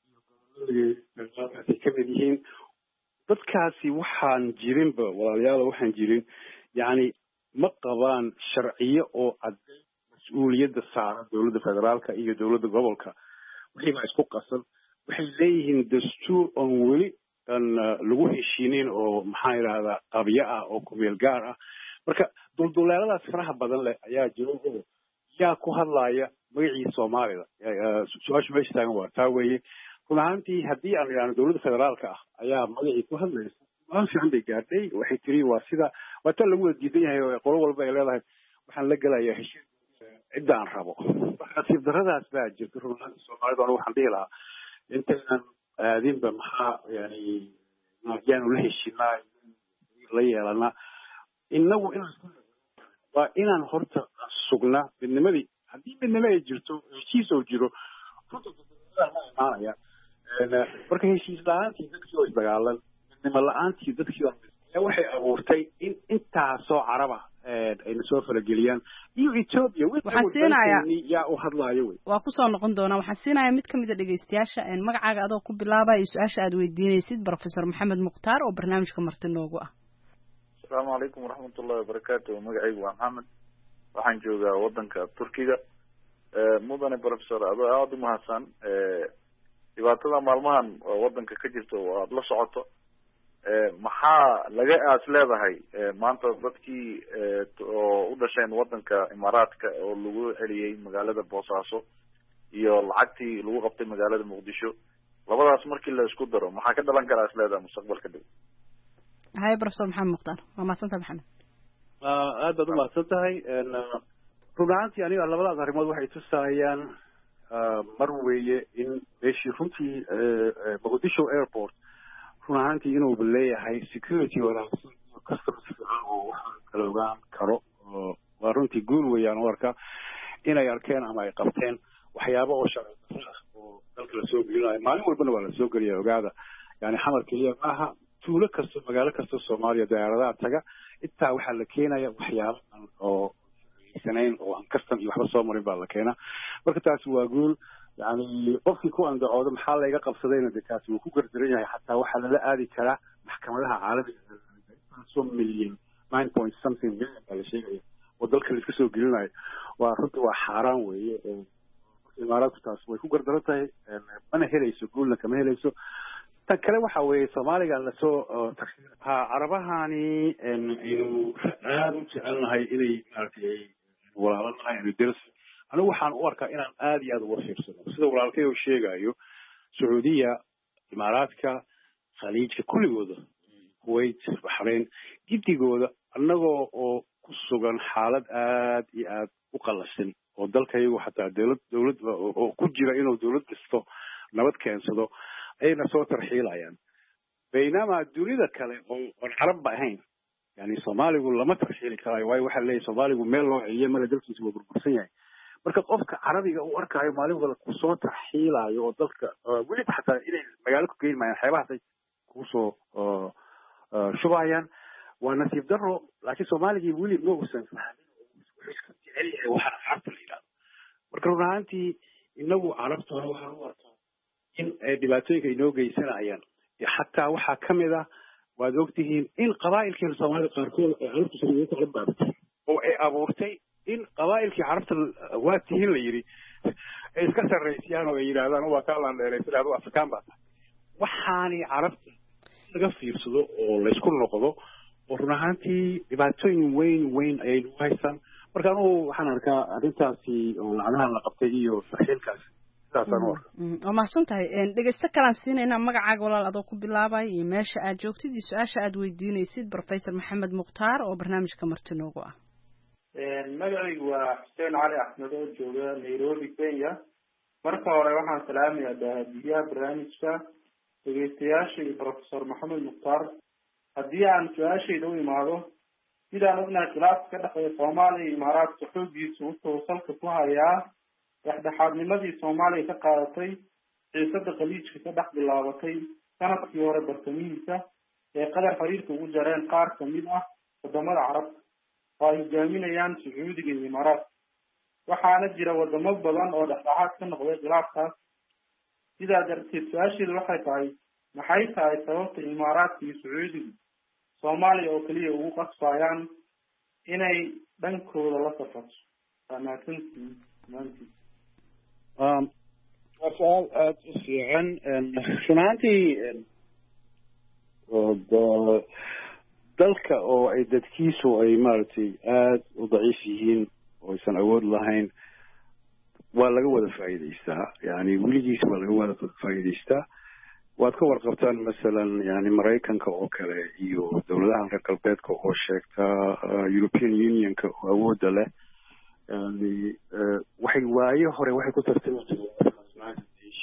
ay ka mid yihiin dadkaasi waxaan jirinba walaalayaal waxaan jirin yani ma qabaan sharciyo oo cadday mas-uuliyadda saaran dowladda federaalka iyo dowladda gobolka wixii baa isku qasan waxay leeyihiin dastuur oon weli aan lagu heshiinin oo maxaa yidhahdaa qabyo ah oo kumeel gaar ah marka dulduleeladaas faraha badan leh ayaa jiro oo yaa ku hadlaaya magacii soomaalida su-aashu meesha taagan waa taa weeye run ahaantii haddii aan idhaahno dowladda federaalka ah ayaa magacii ku hadlaysa aan fiican bay gaadhay waxay tiri waa sida waa tan lagu wada diidan yahay oo qolo walba ay leedahay waxaan la gelayaa heshiis cidda aan rabo nasiib daradaas baa jirta run ahaantii soomaalida anigu waxaan dhihi lahaa intaynan aadinba maxaa yani yaanu la heshinaa la yeelanaa inagu inaan waa inaan horta sugnaa midnimadii haddii midnimo ay jirto heshiis oo jiro runta ma imaanaya marka heshiis la-aantii dadkii oo isdagaalan midnimo la-aantii dadkii oo waxay abuurtay in intaasoo caraba ayna soo farageliyaan iyo ethiopia waxaan siinayaa yaa u hadlaayo wey waa kusoo noqon doonaa waxaan siinayaa mid kamid a dhegeystayaasha magacaaga adoo ku bilaabaya iyo su-aasha aad weydiinaysid professor maxamed mukhtaar oo barnaamijka marti noogu ah asalaamu calaykum waraxmat ullahi wabarakaatu magacaygu waa maxamed waxaan joogaa wadanka turkiga mudane professor adoo aada u mahadsan dhibaatada maalmahan wadanka ka jirto oo aada la socoto maxaa laga aas leedahay maanta dadkii oo u dhasheen wadanka imaaraadka oo lagu celiyey magaalada boosaaso iyo lacagtii lagu qabtay magaalada muqdisho labadaas markii la isku daro maxaa ka dhalan karaa is leedahay mustaqbalka dhow haye professor maxamed mukhtaar waa mahadsantaha maxamed aad baad umahadsan tahay run ahaantii aniga labadaas arrimood waxay tusahayaan mar weeye in meeshii runtii muqdisho airport run ahaantii inuuba leeyahay security wanaagsan iyo customs fiican oo waxaan kala ogaan karo waa runtii guul weeyaan u arka inay arkeen ama ay qabteen waxyaaba oo sharci ah oo dalka lasoo gelinayo maalin walbana waa lasoo geliya ogaada yani xamar keliya maaha tuulo kasta magaalo kasta soomaaliya diyaaradaha taga intaa waxaa la keenaya waxyaaba oo sanayn oo aan custom iyo waxba soo marin baa la keenaa marka taasi waa guul yani qofkii ku andacooda maxaa layga qabsadayna de kaasi wuu ku gardaran yahay xataa waxaa lala aadi karaa maxkamadaha caalamiga so million nine point something million baa la sheegaya oo dalka la iska soo gelinayo waa runtii waa xaaraan weeye oo imaaraadku taas way ku gardaran tahay mana helayso guulna kama helayso tan kale waxa weeye soomaaliga lasoo ha carabahani aynu aada u jecelnahay inay maaragtay walaalanahay inu ders anigu waxaan u arkaa inaan aada iyo aada uga fiirsano sida walaalkay uu sheegayo sacuudiya imaaraadka khaliijka kulligooda kuwait baxrayn gidigooda annagoo oo ku sugan xaalad aada iyo aada u qallasan oo dalkayagu xataa dowlad dowlad oo ku jira inuu dowlad kasto nabad keensado ayna soo tarxiilayaan baynaama dunida kale oo oon carabba ahayn yani soomaaligu lama tarxiili karayo waayo waxaa leeyahy soomaaligu meel loo celiyo male dalkiisa waa burbursan yahay marka qofka carabiga uu arkayo maalin walba kusoo tarxiilayo oo dalka weliba xataa inay magaalo ku geyn maayaan xeebahaasay kusoo shubayaan waa nasiib daro laakiin soomaaligii weli ma uusan fahmin wuxuu iska jecel yahay waxaan carabta la yidhahdo marka run ahaantii inagu carabtooda waxaan u arkaa in dhibaatooyinka inoo geysanayaan xataa waxaa kamid ah waad ogtihiin in qabaa'ilkii soomaalida qaarkood ay carabta soomaaliyeed kala baabatay oo ay abuurtay in qabaa'ilkii carabta waa tihiin la yidhi ay iska sarraysiyaan oo ay yidhaahdaan waa kaa laandheeraysan adu afrikaan baa tahay waxaani carabta laga fiirsado oo laysku noqdo oo run ahaantii dhibaatooyin weyn weyn ayay nagu haystaan marka anugu waxaan arkaa arrintaasi oo lacagahan la qabtay iyo tarxiilkaasi sidaasaan u arkaa waa mahadsan tahay dhegeysto kalaan siinaynaa magacaaga walaal adoo ku bilaabay iyo meesha aad joogtid iyo su-aasha aad weydiinaysid professor maxamed mukhtaar oo barnaamijka marti noogu ah magacaygu waa xuseen cali axmed oo jooga nairobi kenya marka hore waxaan salaamayaa daahadiyaha barnaamijka dhegeystayaasha iyo professor maxamed mukhtaar haddii aan su-aashayda u imaado sidaan ognahay khilaafka ka dhexeeya soomaaliya iyo imaaraadka xoogiisa wuxuu salka ku hayaa dhexdhexaadnimadii soomaaliya ka qaadatay xiisada khaliijka ka dhex bilaabatay sanadkii hore bartamihiisa ee qadar xiriirka ugu jareen qaar kamid ah wadamada carabta oo ay hogaaminayaan sacuudiga iyo imaaraadka waxaana jira wadamo badan oo dhexdhexaad ka noqday khilaafkaas sidaa darteed su-aasheedu waxay tahay maxay tahay sababta imaaraadka iyo sacuudigu soomaaliya oo keliya ugu qasbayaan inay dhankooda la safarto waa mahadsantihiin maantii waa su-aal aada u fiican run ahaantii dalka oo ay dadkiisu ay maaragtay aada u daciif yihiin oo aysan awood lahayn waa laga wada faa'iidaystaa yani weligiis waa laga wada faa'iidaystaa waad ka warqabtaan masalan yani maraykanka oo kale iyo dowladaha reer galbeedka oo sheegta european unionka oo awoodda leh yani waxay waayo hore waxay ku tartami jireen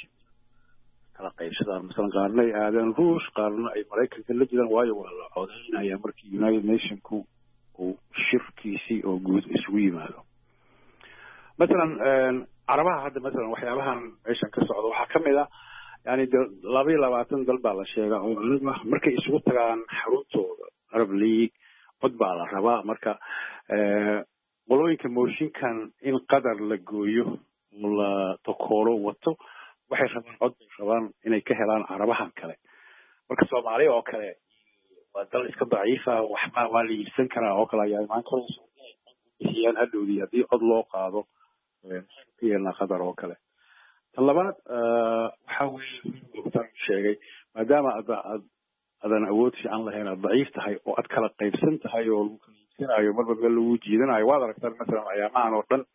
kala qaybsadaan masalan qaarna ay aadaan ruush qaarna ay maraykanka la jiraan waayo waa la codeynaya markii united nationku uu shirkiisii oo guud isugu yimaado masalan carabaha hadda masalan waxyaabahan meeshan ka socda waxaa kamid ah yani laba iyo labaatan dal baa la sheegaa oo aniga markay isugu tagaan xaruntooda arab league cod baa la rabaa marka qolooyinka mooshinkan in qadar la gooyo oo la tokoolo wato waxay rabaan cod bay rabaan inay ka helaan carabahan kale marka soomaaliya oo kale waa dal iska daciifa waxba waa la iibsan karaa oo kale ayaa imaan karayso bixiyaan hadhowdii haddii cod loo qaado ka yeelnaa qadar oo kale tan labaad waxa weye sheegay maadaama ad ad adan awood fiican lahayn aad daciif tahay oo aad kala qaybsan tahay oo lagu kala iibsanayo marba meel lagu jiidanayo waad aragtaan masalan ayaamahan oo dhan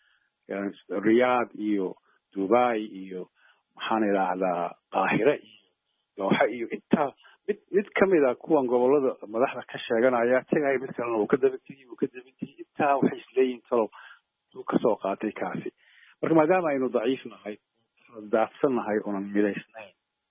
riyaad iyo dubai iyo maxaan idhaahdaa qaahire iyo dooxa iyo intaa mid mid kamid a kuwan gobolada madaxda ka sheeganaya tegaya mid kalena uu ka daba tegi uu ka daba tegi intaa waxay isleeyihin talow uu kasoo qaatay kaasi marka maadaama aynu daciif nahay daafsan nahay oonan midaysnayn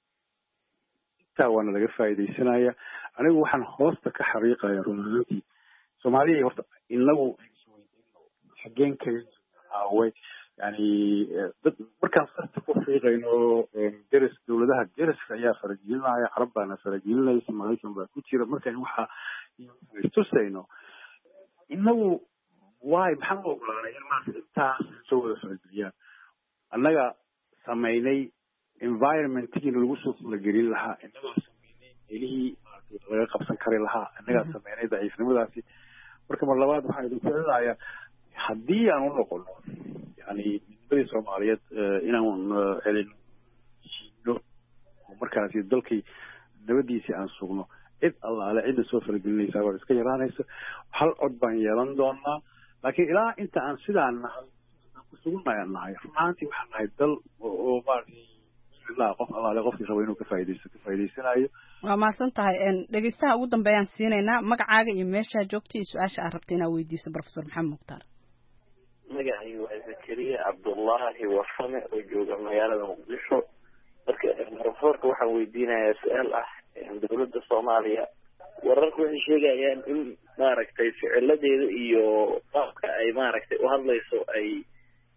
intaa waana laga faa'iidaysanaya anigu waxaan hoosta ka xariiqaya run ahaantii soomaaliya horta inagu xageen kaga aaway yani dad markaan sarta ku fiiqayno deris dowladaha deriska ayaa faragelinaya carab baana faragelinaysa maraykan baa ku jira markaan waxa istusayno inagu waay maxaan u ogolaanay in maanta intaas soo wada farageliyaan annaga samaynay environmentkiina lagu soo fulagelin lahaa innagaa samaynay meelihii maaragtay laga qabsan kari lahaa innagaa samaynay daciifnimadaasi marka mar labaad waxaan idin ficinayaa haddii aan u noqono yani midnimadii soomaaliyeed inaan helino shiino oo markaasi dalkii nabadiisii aan sugno cid allaale cidda soo faragelinaysaa waa iska yaraanaysa hal cod baan yeelan doonaa laakiin ilaa inta aan sidaan nahay kusugunayaan nahay run ahaantii waxaan nahay dal oo maaragtay qof allaale qofkii rabo inuu ka faa'idaysto ka faa'idaysanayo waa mahadsan tahay dhegeystaha ugu dambeeyaan siinaynaa magacaaga iyo meeshaa joogta iyo su-aasha aad rabta inaad weydiiso professor maxamed mukhtaar magacaygu waa zakariya cabdullaahi warfame oo jooga magaalada muqdisho marka professorka waxaan weydiinayaa su-aal ah dowladda soomaaliya wararku waxay sheegayaan in maaragtay ficiladeeda iyo qaabka ay maaragtay u hadlayso ay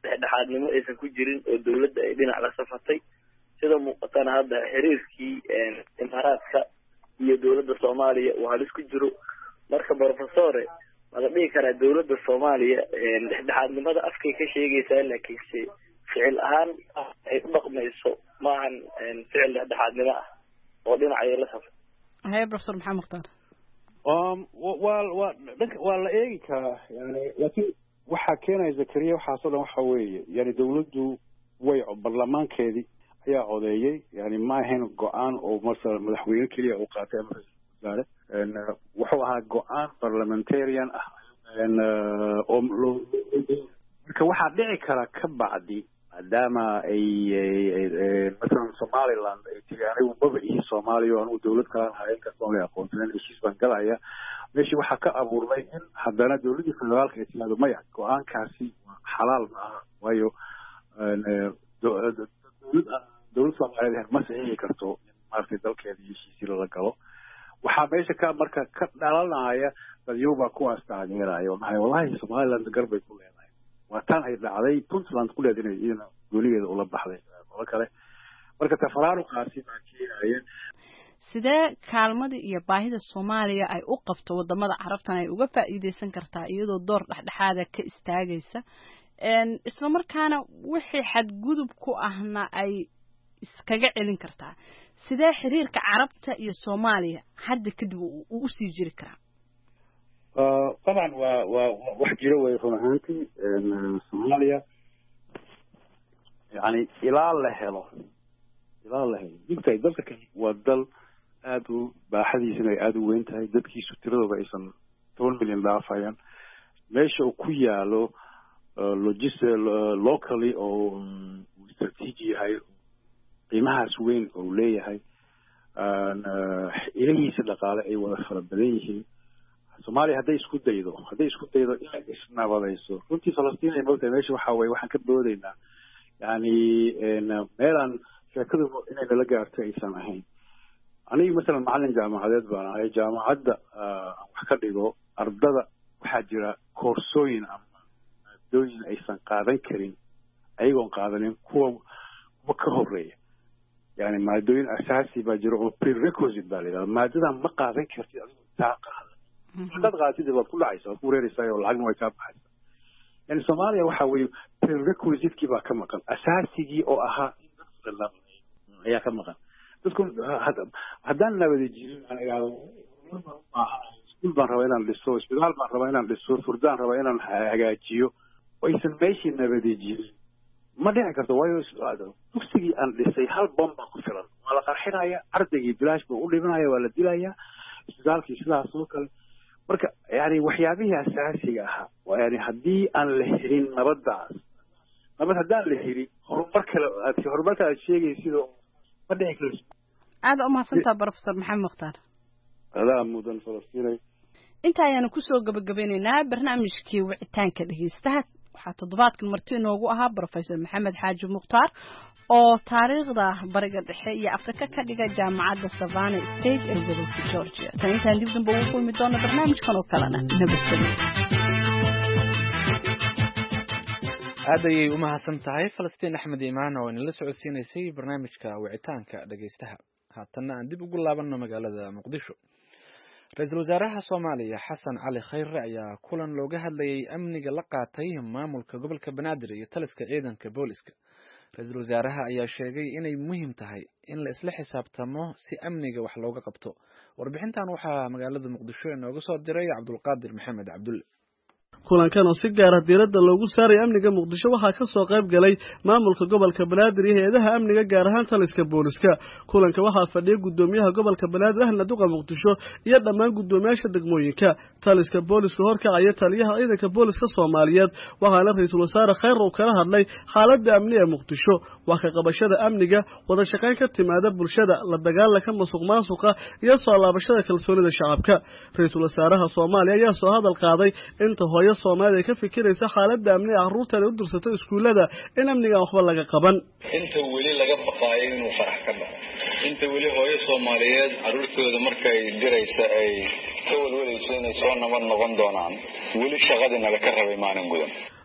dhexdhexaadnimo aysan ku jirin oo dawladda ay dhinac la safatay sida muuqatana hadda xiriirkii imaaraadka iyo dawladda soomaaliya uu halis ku jiro marka professore ma la dhihi karaa dawladda soomaaliya dhexdhexaadnimada afkay ka sheegaysaa laakiinse ficil ahaan ay u dhaqmayso maahan ficil dhexdhexaadnimo ah oo dhinacay la safatay haye professor maxamed mukhtaar waa waa dhanka waa la eegi karaa yani laakiin waxaa keenaya zakariya waxaasoo dhan waxa weeye yani dawladdu way baarlamaankeedii ayaa codeeyey yani ma ahayn go-aan oo masala madaxweyne keliya uu qaatay ama ra-iisul wasaare wuxuu ahaa go-aan parliamentarian ah oo marka waxaa dhici kara ka bacdi maadaama ay masalan somaliland ay tiri anigu maba ihi soomaaliya anigu dawlad kalaan hayen kasoomali aqoonsanen heshiis baan galaya meeshii waxaa ka abuurmay in haddana dawladdii federaalka ay tiraahdo maya go-aankaasi xalaal ma aha waayo dawlad dawlad soomaaliyeed ma saxiixi karto in maaragtay dalkeeda heshiisii lala galo waxaa meesha ka marka ka dhalanaya dadyobaa kuwaas taageeraya oo maxay wallahi somaliland garbay ku leedahay waa tan ay dhacday puntland ku leed inay iyana goonigeeda ula baxday qolo kale marka tafaraaruqaasi baa keenaya sidee kaalmadii iyo baahida soomaaliya ay u qabto wadamada carabtan ay uga faa'iideysan kartaa iyadoo door dhexdhexaada ka istaagaysa isla markaana wixii xadgudub ku ahna ay iskaga celin kartaa sidee xiriirka carabta iyo soomaaliya hadda kadib uu u sii jiri karaa طبعا wax jiro way run ahaantii Soomaaliya yani ilaa la helo ilaa la helo digtay dalka waa dal aad u baaxadiisana ay aad u weyn tahay dadkiisu tiradooda aysan toban milyan dhaafayaan meesha uu ku yaalo logistic locally oo strategy yahay qiimahaas weyn oo leeyahay ilahiisa dhaqaale ay wada fara badan yihiin Soomaaliya hadday isku daydo hadday isku daydo inay isnabadayso runtii Falastiin ay moogtahay meesha waxa weeye waxaan ka doodaynaa yani meelaan sheekadu inay nala gaarto aysan ahayn aniga masalan macallin jaamacadeed baan ahay jaamacadda wax ka dhigo ardada waxaa jira koorsooyin ama maadooyin aysan qaadan karin ayagoon qaadanin kuwa kuwa ka horeeya yani maadooyin asaasi baa jira oo prerequisite baa la yidhahda maadadan ma qaadan kartid adigoo taa qaada dad qaatid baad ku dhacaysa waad ku wareeraysaa oo lacagna way kaa baxaysaa yani Soomaaliya waxa weeye prerequisite-kii baa ka maqan asaasigii oo ahaa in dadka la ayaa ka maqan dadku haddaan nabadi jirin aan igaado iskuul baan rabaa inaan dhiso isbitaal baan rabaa inaan dhiso furdaan rabaa inaan hagaajiyo aysan meeshii nabadi jirin ma dhici karto waayo dugsigii aan dhisay hal bom baa ku filan waa la qarxinaya ardaygii bilaash buu u dhimanaya waa la dilayaa isbitaalkii sidaas oo kale marka yani waxyaabihii asaasiga ahaa waa yani haddii aan la helin nabadaas nabad haddaan la helin horumar kale aad horumarka aad sheegaysid ma dhici karto aad u mahadsantahay professor maxamed mukhtaar adaa mudan Falastiin inta ayaanu kusoo gabagabeynaynaa barnaamijkii wicitaanka dhegeystaha waxaa toddobaadkan marti inoogu ahaa professor maxamed xaaji mukhtaar oo taariikhda bariga dhexe iyo Afrika ka dhiga jaamacadda Savannah State ee gobolka Georgia tan intaan dib dambe ugu kulmi doono barnaamijkan oo kalena nabadgelyo aad ayay u mahadsan tahay Falastiin Axmed Iimaan oo inala socodsiinaysay barnaamijka wicitaanka dhageystaha haatan aan dib ugu laabano magaalada Muqdisho Ra'iisul Wasaaraha Soomaaliya Xasan Cali Khayre ayaa kulan looga hadlayay amniga la qaatay maamulka gobolka Banaadir iyo taliska ciidanka booliska Ra'iisul Wasaaraha ayaa sheegay inay muhiim tahay in la isla xisaabtamo si amniga wax looga qabto warbixintan waxaa magaalada Muqdisho inooga soo diray Cabdulqaadir Maxamed Cabdulle kulankan oo si gaar ah diiradda loogu saaray amniga Muqdisho waxaa ka soo qayb galay maamulka gobolka Banaadir iyo hay'adaha amniga gaar ahaan taliska booliska kulanka waxaa fadhiyay gudoomiyaha gobolka Banaadir ahna duqa Muqdisho iyo dhammaan gudoomiyaasha degmooyinka taliska booliska horkacaya taliyaha ciidanka booliska Soomaaliyeed waxaana ra'iisul wasaare Khayre uu kala hadlay xaaladda amniga ee Muqdisho wax ka qabashada amniga wada shaqayn ka timaada bulshada la dagaalanka musuqmaasuqa iyo soo laabashada kalsoonida shacabka ra'iisul wasaaraha Soomaaliya ayaa soo hadal qaaday inta hooyo Soomaaliya ka fikiraysa xaaladda amniga carruurteeda u dirsato iskuulada in amniga waxba laga qaban inta wali laga baqaayo inuu farax ka dhaco inta wali hooyo Soomaaliyeed carruurtooda markay diraysa ay ka walwalayso inay soo nabad noqon doonaan wali shaqadina la ka rabay maalin gudan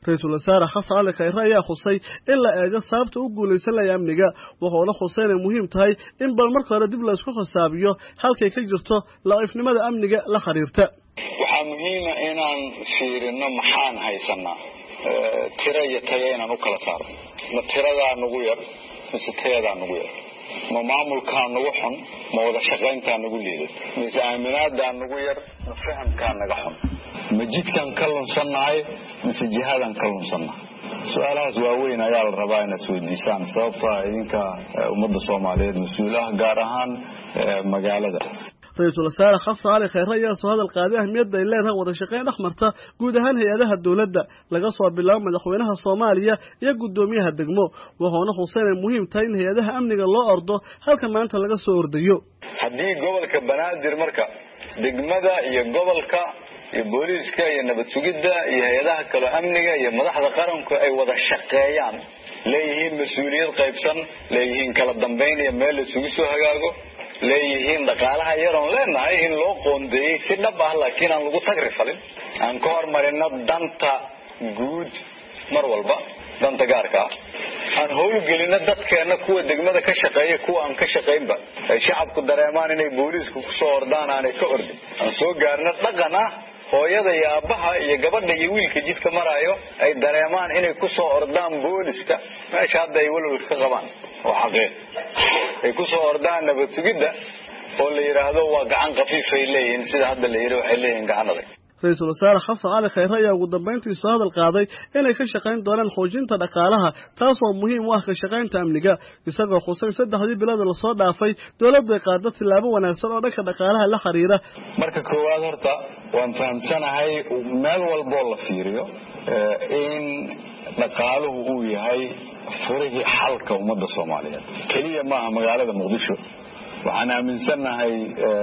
ra-iisul wasaare xasan cali khayre ayaa khusay in la eego sababta u guulaysan laya amniga wuxuuna khusay inay muhiim tahay in bal marka hore dib la isku xisaabiyo halkay ka jirto la-ifnimada amniga la xiriirta waxaa muhiima inaan fiirino maxaan haysanaa tiro iyo tayo inaan u kala saaro ma tiradaa nagu yar mise tayadaa nagu yar ma maamulkaa nagu xun ma wada shaqayntaa nagu liidad mise aaminaadaa nagu yar ma fahamkaa naga xun ma jidkaan ka lunsannahay mise jihadaan ka lunsannahay su-aalahaas waaweyn ayaa la rabaa inaad weydiisaan sababta idinka ummadda soomaaliyeed mas-uulaha gaar ahaan magaalada ra-iisul wasaare xasan cali khayre ayaa soo hadal qaaday ahmiyadda ay leedahay wada shaqayn dhex marta guud ahaan hay-adaha dowladda laga soo bilaabo madaxweynaha soomaaliya iyo guddoomiyaha degmo wuxuuna xusay inay muhiim tahay in hay-adaha amniga loo ordo halka maanta laga soo ordayo haddii gobolka banaadir marka degmada iyo gobolka iyo booliiska iyo nabad sugidda iyo hay-adaha kale amniga iyo madaxda qaranku ay wada shaqeeyaan leeyihiin mas-uuliyad qaybsan leeyihiin kala dambayn iyo meel la isugu soo hagaago leeyihiin dhaqaalaha yaroon leenahay in loo qoondeeyey si dhab ah laakiin aan lagu tagrifalin aan ka hormarino danta guud mar walba danta gaarka ah aan howlgelino dadkeena kuwa degmada ka shaqeeya kuwa aan ka shaqaynba ay shacabku dareemaan inay booliisku kusoo ordaan aanay ka ordin aan soo gaarno dhaqan ah hooyada iyo aabbaha iyo gabadha iyo wiilka jidka maraayo ay dareemaan inay kusoo ordaan booliska meesha hadda ay walwal ka qabaan oo xaqiiq ay kusoo ordaan nabad sugidda oo la yidhaahdo waa gacan khafiifay leeyihiin sida hadda la yidhi waxay leeyihiin gacan adag ra-iisul wasaare xasan cali khayre ayaa ugu dambayntii soo hadal qaaday inay ka shaqayn doonaan xoojinta dhaqaalaha taas oo muhiim u ah ka shaqaynta amniga isagoo khusay saddexdii bilood lasoo dhaafay dowladdu ay qaado tillaabo wanaagsan oo dhanka dhaqaalaha la xiriira marka koowaad horta waan fahamsanahay meel walboo la fiiriyo in dhaqaaluhu uu yahay furihii xalka ummadda soomaaliyeed keliya maaha magaalada muqdisho waxaan aaminsannahay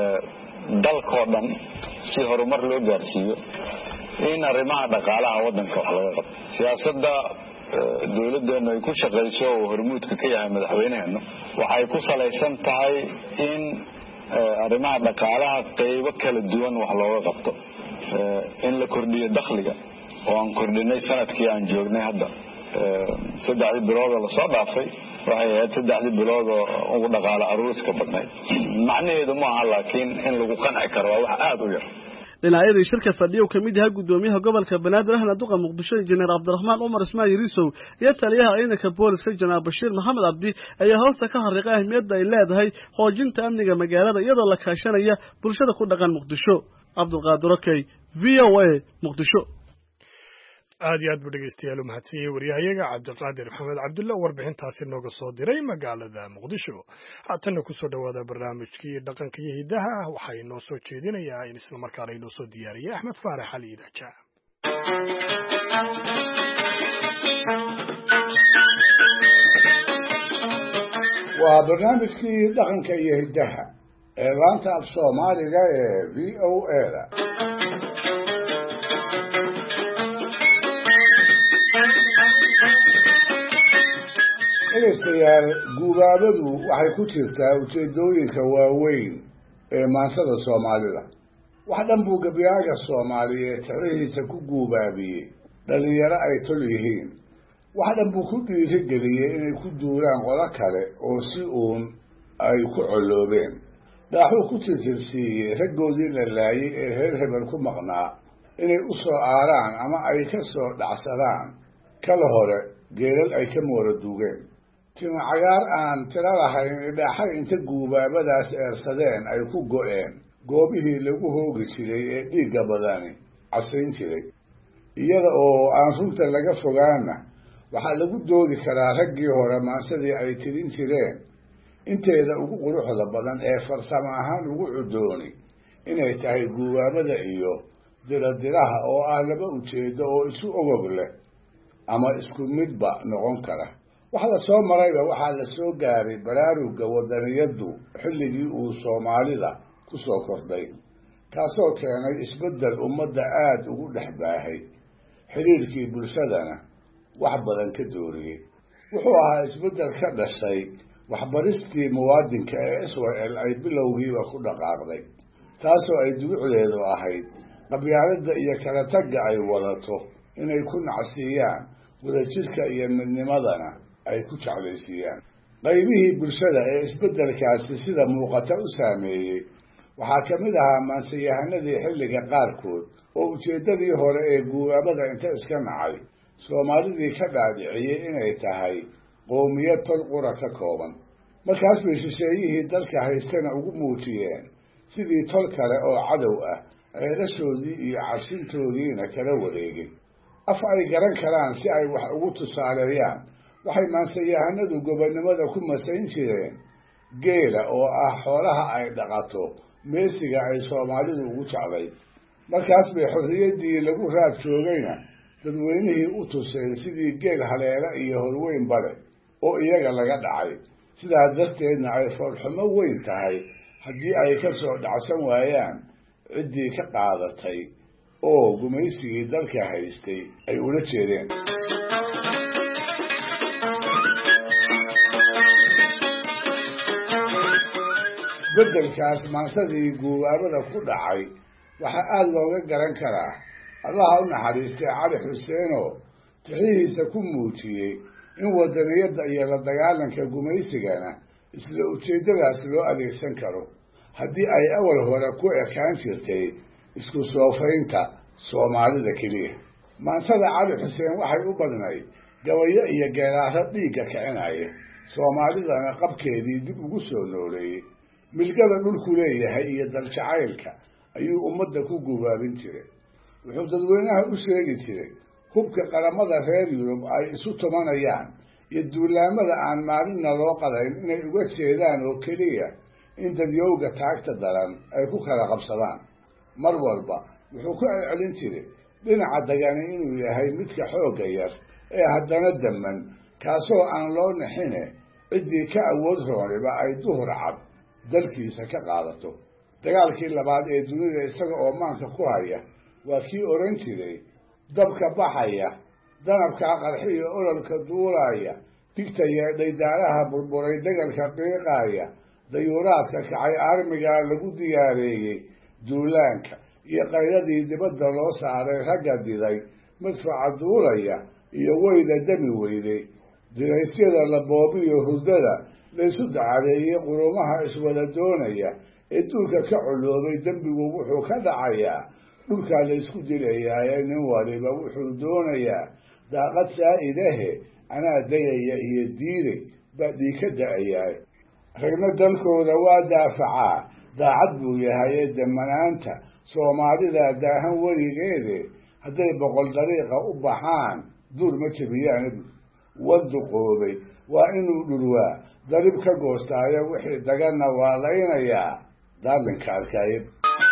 dalkoo dhan si horumar loo gaarsiiyo in arrimaha dhaqaalaha waddanka wax laga qabto siyaasadda dowladdeenu ay ku shaqayso oo hormuudka ka yahay madaxweyneheenu waxay ku salaysan tahay in arrimaha dhaqaalaha qaybo kala duwan wax looga qabto in la kordhiyo dakhliga oo aan kordhinay sanadkii aan joognay hadda saddexdii biloodoo lasoo dhaafay waxay ahayd saddexdii biloodoo ugu dhaqaalo aruuska badnayd macnaheedu maaha laakiin in lagu qanci karo waa wax aada u yar dhinacyadii shirka fadhiya uu ka mid yahay guddoomiyaha gobolka banaadir ahna duqa muqdisho injineer cabdiraxmaan cumar ismaan yariisow iyo taliyaha ciidanka booliska janaal bashiir maxamed cabdi ayaa hoosta ka xariiqay ahmiyadda ay leedahay xoojinta amniga magaalada iyadoo la kaashanaya bulshada ku dhaqan muqdisho cabdulqaadir okey v o a muqdisho aad iyo aad buu dhegeystayaal u mahadsanyahay waryahayaga cabdiqaadir maxamed cabdulla warbixintaasi nooga soo diray magaalada muqdisho haatanna kusoo dhawaada barnaamijkii dhaqanka iyo hidaha waxaa inoo soo jeedinayaa in isla markaana inoo soo diyaariyay axmed faarax ali idaja waa barnaamijkii dhaqanka iyo hidaha ee laanta af soomaaliga ee v o a da dhegeystayaal guubaabadu waxay ku jirtaa ujeedooyinka waaweyn ee maansada soomaalida wax dhan buu gabyaaga soomaaliyeed tixdihiisa ku guubaabiyey dhalinyaro ay tol yihiin wax dhan buu ku dhiirigeliyey inay ku duulaan qolo kale oo si uun ay ku colloobeen dhaaxuu ku tirtirsiiyey raggoodii la laayay ee reer hebel ku maqnaa inay u soo aaraan ama ay ka soo dhacsadaan kala hore geelal ay ka moora duugeen tima cagaar aan tiro lahayn idhaaxay inta guubaabadaas eersadeen ay ku go-een goobihii lagu hoogi jiray ee dhiigga badani casayn jiray iyada oo aan runta laga fogaana waxaa lagu doodi karaa raggii hore maansadii ay tirin jireen inteeda ugu quruxda badan ee farsamo ahaan ugu cudooni inay tahay guubaabada iyo diradiraha oo ah laba ujeedo oo isu ogog leh ama isku midba noqon kara wax la soo marayba waxaa la soo gaaray baraarugga wadaniyaddu xilligii uu soomaalida ku soo kordhay kaasoo keenay isbeddel ummadda aada ugu dhex baahay xidhiirkii bulshadana wax badan ka dooriyey wuxuu ahaa isbeddel ka dhashay waxbaristii muwaadinka ee israel ay bilowgiiba ku dhaqaaqday taasoo ay dugucdeedu ahayd qabyaaladda iyo kala tagga ay wadato inay ku nacsiiyaan wadajirka iyo midnimadana ay ku jeclaysiiyaan. qaybihii bulshada ee isbeddelkaasi sida muuqata u saameeyey waxaa ka mid ahaa maanseyahanadii xilliga qaarkood oo ujeeddadii hore ee guubaabada inta iska nacay soomaalidii ka dhaadhiciyey inay tahay qoomiyad tol qura ka kooban. markaas bay shisheeyihii dalka haystana ugu muujiyeen sidii tol kale oo cadow ah ceelashoodii iyo carshintoodiina kala wareegay. af ay garan karaan si ay wax ugu tusaaleeyaan waxay maanseyahanadu gobonnimada ku masayn jireen geela oo ah xoolaha ay dhaqato meesiga ay soomaalidu ugu jeclayd. markaas bay xorriyaddii lagu raad joogayna dadweynihii u tuseen sidii geel haleela iyo horweyn bare oo iyaga laga dhacay. sidaas darteedna ay foolxumo weyn tahay haddii ay ka soo dhacsan waayaan ciddii ka qaadatay oo gumaysigii dalka haystay ay ula jeedeen. beddelkaas maansadii guubaabada ku dhacay waxaa aada looga garan karaa allaha u naxariistay cali xuseenoo tixihiisa ku muujiyey in wadaniyadda iyo la dagaalanka gumaysigana isla ujeeddadaas loo adeegsan karo haddii ay awal hore ku ekaan jirtay isku soofaynta soomaalida keliya. maansada cali xuseen waxay u badnayd gabayo iyo geeraaro dhiigga kicinaya, soomaalidana qabkeedii dib ugu soo nooleeyey. milgada dhulku leeyahay iyo daljacaylka ayuu ummadda ku gubaabin jiray. wuxuu dadweynaha u sheegi jiray hubka qaramada reer yurub ay isu tumanayaan iyo duulaamada aan maalinna loo qadayn inay uga jeedaan oo keliya in dadyowga taagta daran ay ku kala qabsadaan. mar walba wuxuu ku celcelin jiray dhinaca dagani inuu yahay midka xoogga yar ee haddana damman, kaasoo aan loo nixine ciddii ka awood rooniba ay duhur cad dalkiisa ka qaadato. dagaalkii labaad ee dunida isaga oo maanka ku haya waa kii oran jiray dabka baxaya, danabkaa qarxi iyo ololka duulaya, digta yeedhay daaraha burburay degalka qiiqaaya, dayuuraadka kacay armigaa lagu diyaareeyey duulaanka iyo qayladii dibadda loo saaray ragga diday madfaca duulaya iyo weyda dami weyday, diraysyada la boobiyo hurdada laysu dacadeeyey qurumaha iswada doonaya ee duulka ka coloobay dembigu wuxuu ka dhacayaa dhulkaa laysku dilayaaye nin waliba wuxuu doonayaa daaqad saa-idahe anaa degaya iyo diiday baa dhii ka da-ayaay. ragna dalkooda waa daafacaa daacad buu yahaye damanaanta soomaalida daahan weligeede hadday boqol dariiqa u baxaan duur ma jabiyaan. waduqoobay waa inuu dhurwaa darib ka goostaayo wixii daganna waa laynayaa daalinka arkaaye.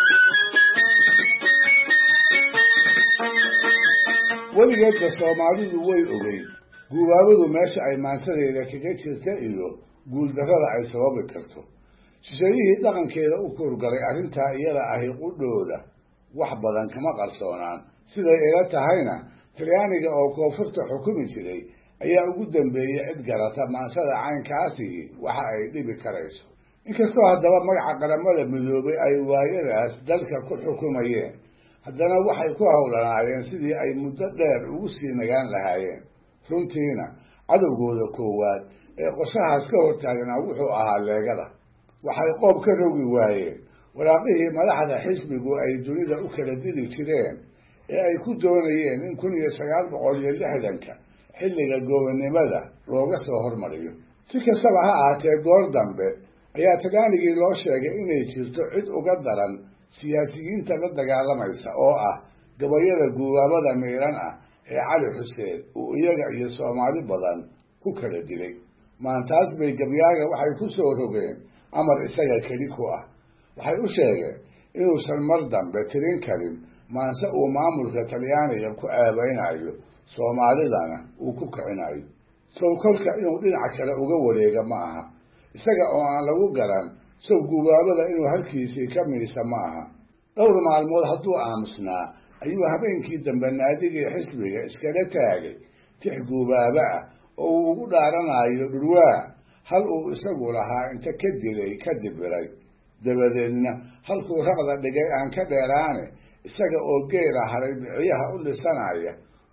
weligeedba soomaalidu way ogeyd guubaabadu meesha ay maansadeeda kaga jirta iyo guuldarrada ay sababi karto. shisheeyihii dhaqankeeda u kuurgalay arrintaa iyada ahi qudhooda wax badan kama qarsoonaan. siday ila tahayna talyaaniga oo koonfurta xukumi jiray ayaa ugu dambeeyey cid garata maansada caynkaasii waxa ay dhibi karayso. inkastoo haddaba magaca qaramada midoobay ay waayadaas dalka ku xukumayeen, haddana waxay ku howlanaayeen sidii ay muddo dheer ugu sii nagaan lahaayeen. runtiina cadowgooda koowaad ee qorshahaas ka hortaagnaa wuxuu ahaa leegada. waxay qoob ka rogi waayeen waraaqihii madaxda xisbigu ay dunida u kala didi jireen ee ay ku doonayeen in kun iyo sagaal boqol iyo lixdanka xilliga gobonnimada looga soo hormariyo. si kastaba ha ahaatee goor dambe ayaa talyaanigii loo sheegay inay jirto cid uga daran siyaasiyiinta la dagaalamaysa oo ah gabayada guubaabada miiran ah ee cali xuseen uu iyaga iyo soomaali badan ku kala dilay. maantaas bay gabyaaga waxay ku soo rogeen amar isaga keli ku ah. waxay u sheegeen inuusan mar dambe tirin karin maanse uu maamulka talyaaniga ku aabaynayo, soomaalidana uu ku kicinayo. sow kolka inuu dhinac kale uga wareega ma aha, isaga oo aan lagu garan sow guubaabada inuu halkiisii ka miisa ma aha. dhowr maalmood hadduu aamusnaa ayuu habeenkii dambe naadigii xisbiga iskala taagay tix guubaaba ah oo uu ugu dhaaranayo dhurwaa hal uu isagu lahaa inta ka dilay ka dibiray. dabadeedna halkuu raqda dhigay aan ka dheeraane isaga oo geela haray biciyaha u lisanaya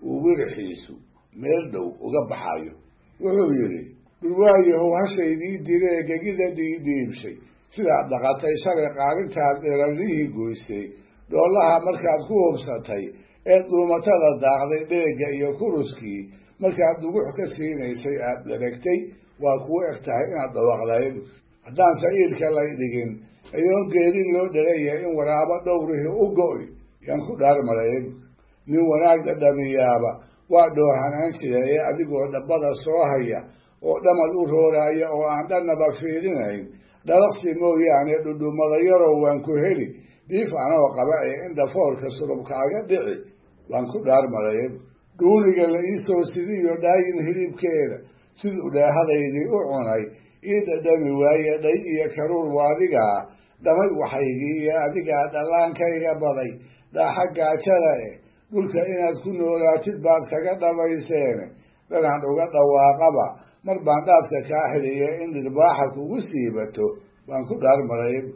uu wirixiisu meel dhow uga baxayo. wuxuu yidhi dhulwaayahow hashaydii diree gegida dhiidhiibshay sidaad dhaqatay shalay qaarintaad dherarihii goysay dhoolaha markaad ku hubsatay ee duumatada daaqday dheega iyo kuruskii markaad dugux ka siinaysay aad dheragtay waa kuu eg tahay inaad dhawaaqdayd. haddaan sa'iilka lay dhigin ayoon geeri loo dheraya in waraabo dhowrihii u go'y yaan ku dhaarmarayn. nin wanaag dhadhamiyaaba waa dhoohanaan jiray adigoo dhabbada soo haya oo dhamad u rooraaya oo aan dhannaba fiirinayn dhalaqsi mooyaane dhudhumada yarow waan ku heli dhiif anoo qaba ee in dhafoorka surubkaaga dhici waan ku dhaarmarayn. dhuuniga la iisoo sidiyo dhaayin hilibkeeda siduu dheehadaydii u cunay ii dhadhami waaye dhay iyo karuur waadigaa dhamay waxaygii iyo adigaa dhallaankayga baday dhaaxa gaajada eh dhulka inaad ku noolaatid baad kaga dhabayseene dhanan uga dhawaaqaba mar baan dhaadka kaa xidhiya in dhirbaaxa kugu siibato baan ku dhaarmarayn.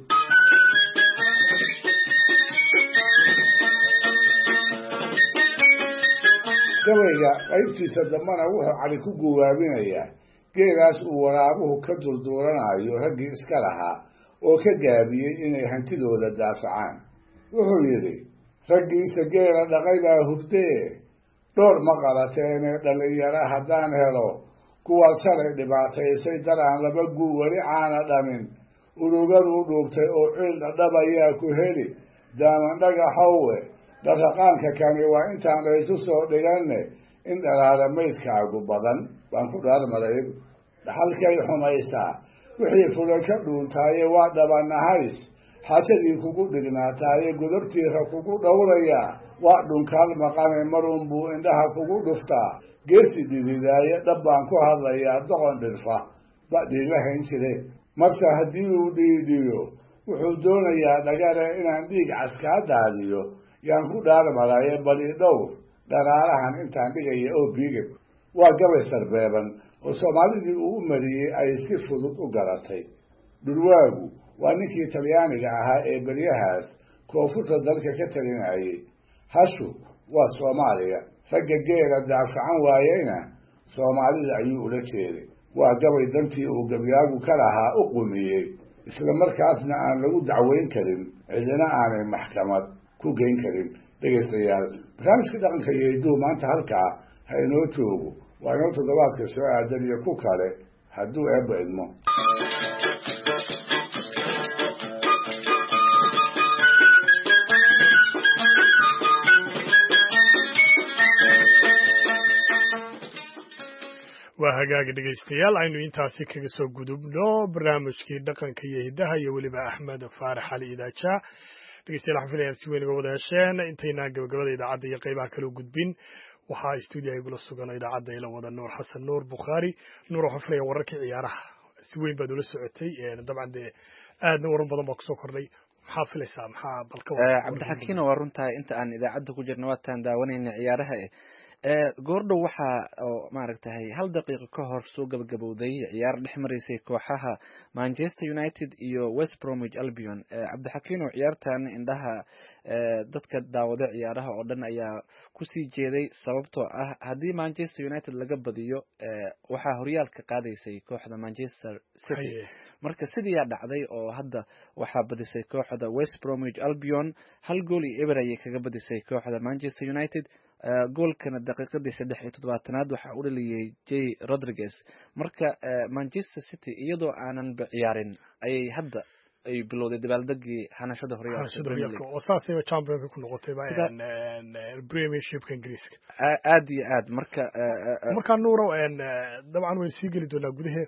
gabayga qaybtiisa dambana wuxuu cali ku guwaabinayaa geelaas uu waraabuhu ka durduuranayo raggii iska lahaa oo ka gaabiyey inay hantidooda daafacaan. wuxuu yidhi raggiisa geela dhaqay baa hurdee dhowr ma qalateene dhalinyaro haddaan helo kuwaad shalay dhibaataysay daraan laba guu weli caana dhamin urugaduu dhuubtay oo ciil dhadhabayaa ku heli daaman dhagaxowe dharraqaanka kani waa intaan laysu soo dhiganne in dhalaala maydkaagu badan baan ku dhaarmarayn. dhaxalkay xumaysaa wixii fulay ka dhuuntaaye waa dhabanahays xaajadii kugu dhignaataaye godobtiira kugu dhowrayaa waa dhunkaal maqane marun buu indhaha kugu dhuftaa geesi dhididaaye dhab baan ku hadlayaa doqon dhirfa ba dhiilahayn jire. marse haddii uu dhiidhiyo wuxuu doonayaa dhagare inaan dhiig caskaa daadiyo yaan ku dhaarmaraye bali dhowr dharaarahan intaan dhigaya oo biigab. waa gabay sarbeeban oo soomaalidii uu u mariyey ay si fudud u garatay. dhulwaagu waa ninkii talyaaniga ahaa ee beryahaas koonfurta dalka ka talinayay. hashu waa soomaaliya ragga geela daafacan waayeyna soomaalida ayuu ula jeeday. waa gabay dantii uu gabyaagu ka lahaa u qumiyey isla markaasna aan lagu dacweyn karin cidina aanay maxkamad ku geyn karin. dhegaystayaal barnaamijka dhaqanka iyo hidduu maanta halkaa ha inoo joogo. waa inoo toddobaadka soo aadan iyo ku kale hadduu eebba idmo. waa hagaagi dhegaystayaal aynu intaasi kaga soo gudubno barnaamijkii dhaqanka iyo hiddaha iyo weliba axmed faarax cali idaaja. dhegeystayaal waxaan filayaa si weyn uga wada hesheen intaynaan gabagabada idaacadda iyo qaybaha kale u gudbin. waxaa stuudiyaha igula sugan idaacadda ila wada nuur xasan nuur bukhaari. nuur waxaan filaya wararkii ciyaaraha si weyn baad ula socotay dabcan dee aadna waran badan baa kusoo kordhay. maxaa filaysaa maxaa balka cabdixakiin waa runtahay inta aan idaacadda ku jirna waataan daawanayna ciyaaraha goordhow waxaa oo maaragtay hal daqiiqo ka hor soo gabagabowday ciyaar dhex maraysay kooxaha Manchester United iyo West Bromwich Albion. cabdixakiin oo ciyaartan indhaha dadka daawada ciyaaraha oo dhan ayaa ku sii jeeday sababtoo ah haddii Manchester United laga badiyo waxaa horyaalka qaadaysay kooxda Manchester City. marka sidii yaa dhacday oo hadda waxaa badisay kooxda West Bromwich Albion hal gool iyo eber ayay kaga badisay kooxda Manchester United. goolkana daqiiqadii saddex iyo toddobaatanaad waxaa u dhaliyay Jay Rodriguez. marka Manchester City iyadoo aanan ciyaarin ayay hadda ay bilowday dabaaldegii hanashada horyaalka oo saasay champion ku noqotay baa Premiershipka Ingiriiska. aad iyo aad marka marka nuuro dabcan way sii gali doonaa gudaha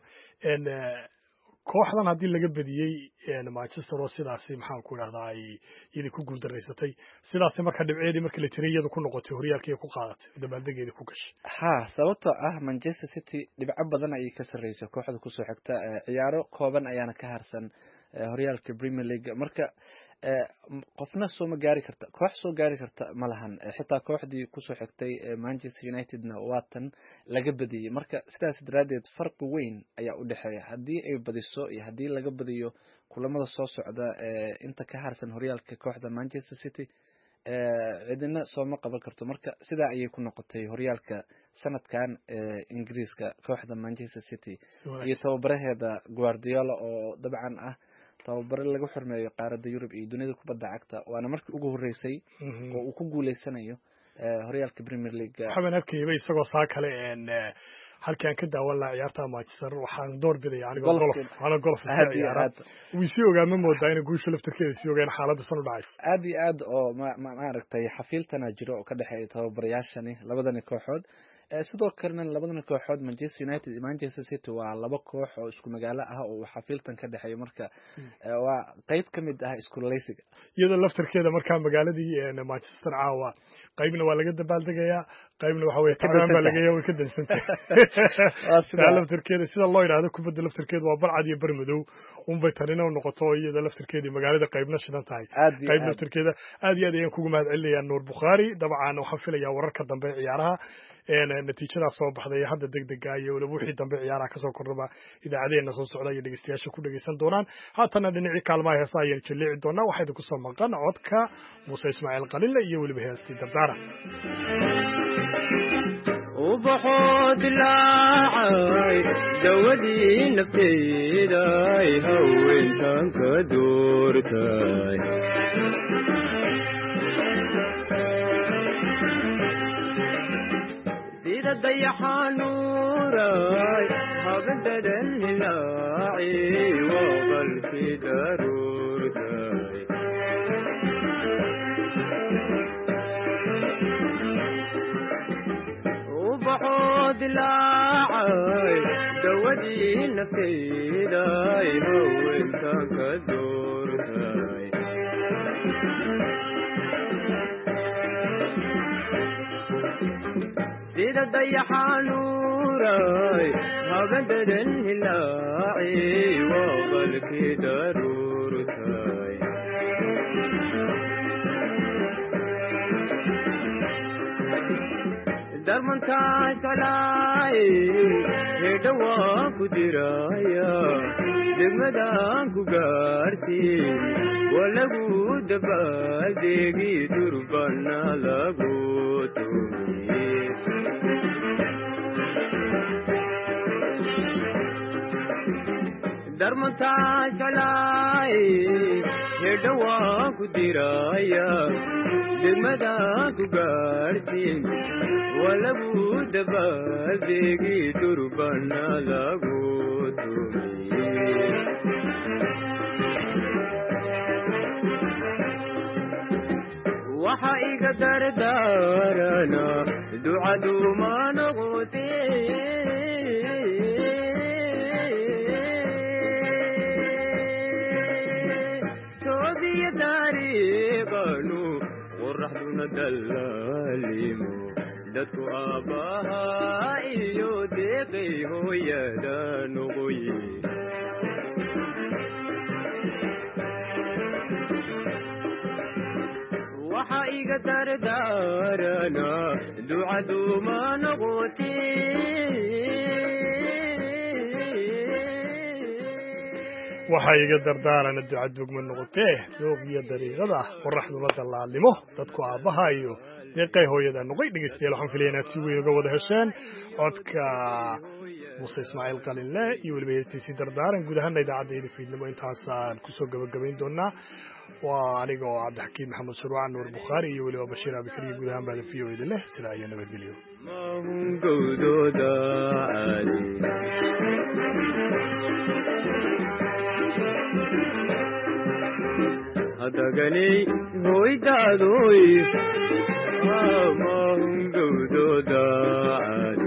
kooxdan haddii laga badiyey Manchester oo sidaasi maxaan ku idhahdaa ay iyadii ku guuldareysatay sidaasi marka dhibceedii markii la tiray iyadu ku noqotay horyaalkii ku qaadatay dabaaldegeedii ku gashay. ha sababtoo ah Manchester City dhibco badan ayay ka sarreysay kooxda kusoo xigta ciyaaro kooban ayaana ka harsan horyaalka Premier League. marka qofna soo ma gaari karta koox soo gaari karta ma lahan xitaa kooxdii kusoo xigtay Manchester Unitedna waatan laga badiyey. marka sidaas daraadeed farqi weyn ayaa u dhexeeya haddii ay badiso iyo haddii laga badiyo kulamada soo socda inta ka harsan horyaalka kooxda Manchester City cidina sooma qaban karto marka sidaa ayay ku noqotay horyaalka sanadkan ingiriiska kooxda Manchester City iyo tababaraheeda Guardiola oo dabcan ah tababare lagu xurmeeyo qaaradda Yurub iyo dunida kubadda cagta waana markii ugu horeysay oo uu ku guuleysanayo horyaalka Premier League waxaan arkayay isagoo saa kale een halkii aan ka daawan lahaa ciyaarta Manchester waxaan door biday aniga golf ana golf ciyaara wisi ogaama moodaa in guusha laftirkeeda si ogaan xaaladda soo dhacaysa aad iyo aad oo ma ma aragtay xafiiltana jiro oo ka dhaxeeya tababarayaashani labadani kooxood sidoo kalena labadani kooxood Manchester United iyo Manchester City waa laba koox oo isku magaalo ah oo xafiiltan ka dhaxeeyo marka waa qayb kamid ah isku leysiga iyada laftirkeeda marka magaaladii Manchester caawa qaybna waa laga dabaaldegayaa qaybna waxa weeye taran baa laga yaabay ka dansantay waa laftirkeeda sida loo yiraahdo kubadda laftirkeeda waa barcad iyo barmadow un bay tanina u noqoto iyada laftirkeeda magaalada qaybna shidan tahay qayb laftirkeeda aad iyo aad ayaan kugu mahadcelinayaa Nuur Bukhari dabcan waxaan filayaa wararka dambe ciyaaraha een natiijada soo baxday hadda degdega iyo waliba wixii dambe ciyaaraha ka soo kordhaba idaacadeena soo socda iyo dhageystayaasha ku dhageysan doonaan haatana dhinacii kaalmaha heesa ayaan jillici doonaa waxayna ku soo maqan codka Muuse Ismaaciil Qalile iyo waliba heestii Dardaara وبحود لاعي دودي نفتي داي هوين تانك دورتاي سيدة ضيحة نوراي هبدد الهلاعي وغل في ضرورتاي وبحود لاعي دودي نفتي داي هوين تانك دورتاي سيدة ضيحة نوراي هبدد الهلاعي وغل في ضرورتاي درمن تاج علاي هدوا كدرايا دمدان كغارتي ولغو دبا ديغي دربنا لغو تومي درمن تاج علاي هدوا كدرايا دمدان كغارتي ولبو دبا ديغي دربنا لغو تومي وحايق دردارنا دعادو ما نغوتي توبي داري قانو ورحدنا دلاليمو dadku aabaha iyo deeqay hooyada noqoy waxa iga dardaarana ducadu ma noqoti waxa iga dardaarana ducadu ma noqotee dooqiya dariiqada qorraxduna dalaalimo dadku aabaha iyo deeqay hooyada noqoy dhageystayaal waxaan filayaa inaad si weyn uga wada hesheen codka Muuse Ismaaciil Qalile iyo waliba heestiisii dardaaran guud ahaan idaacadda fiidnimo intaasaan kusoo gabagabayn doonaa waa aniga oo Cabdixakiin Maxamed Sharwaan Nuur Bukhari iyo waliba Bashiir Abikari guud ahaan baa fiyo idin leh sida ay nabadgelyo hadagani hoydaadoy mahungowdooda caadi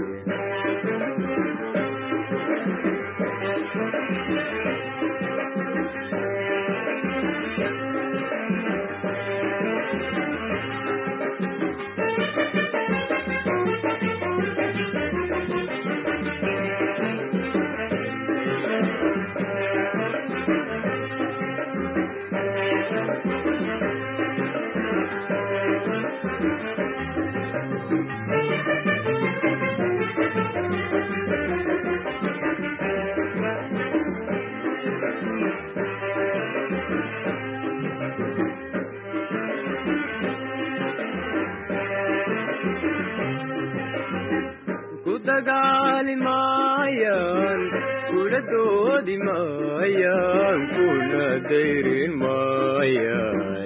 kula doodi maayaan kuna dayrin maayaan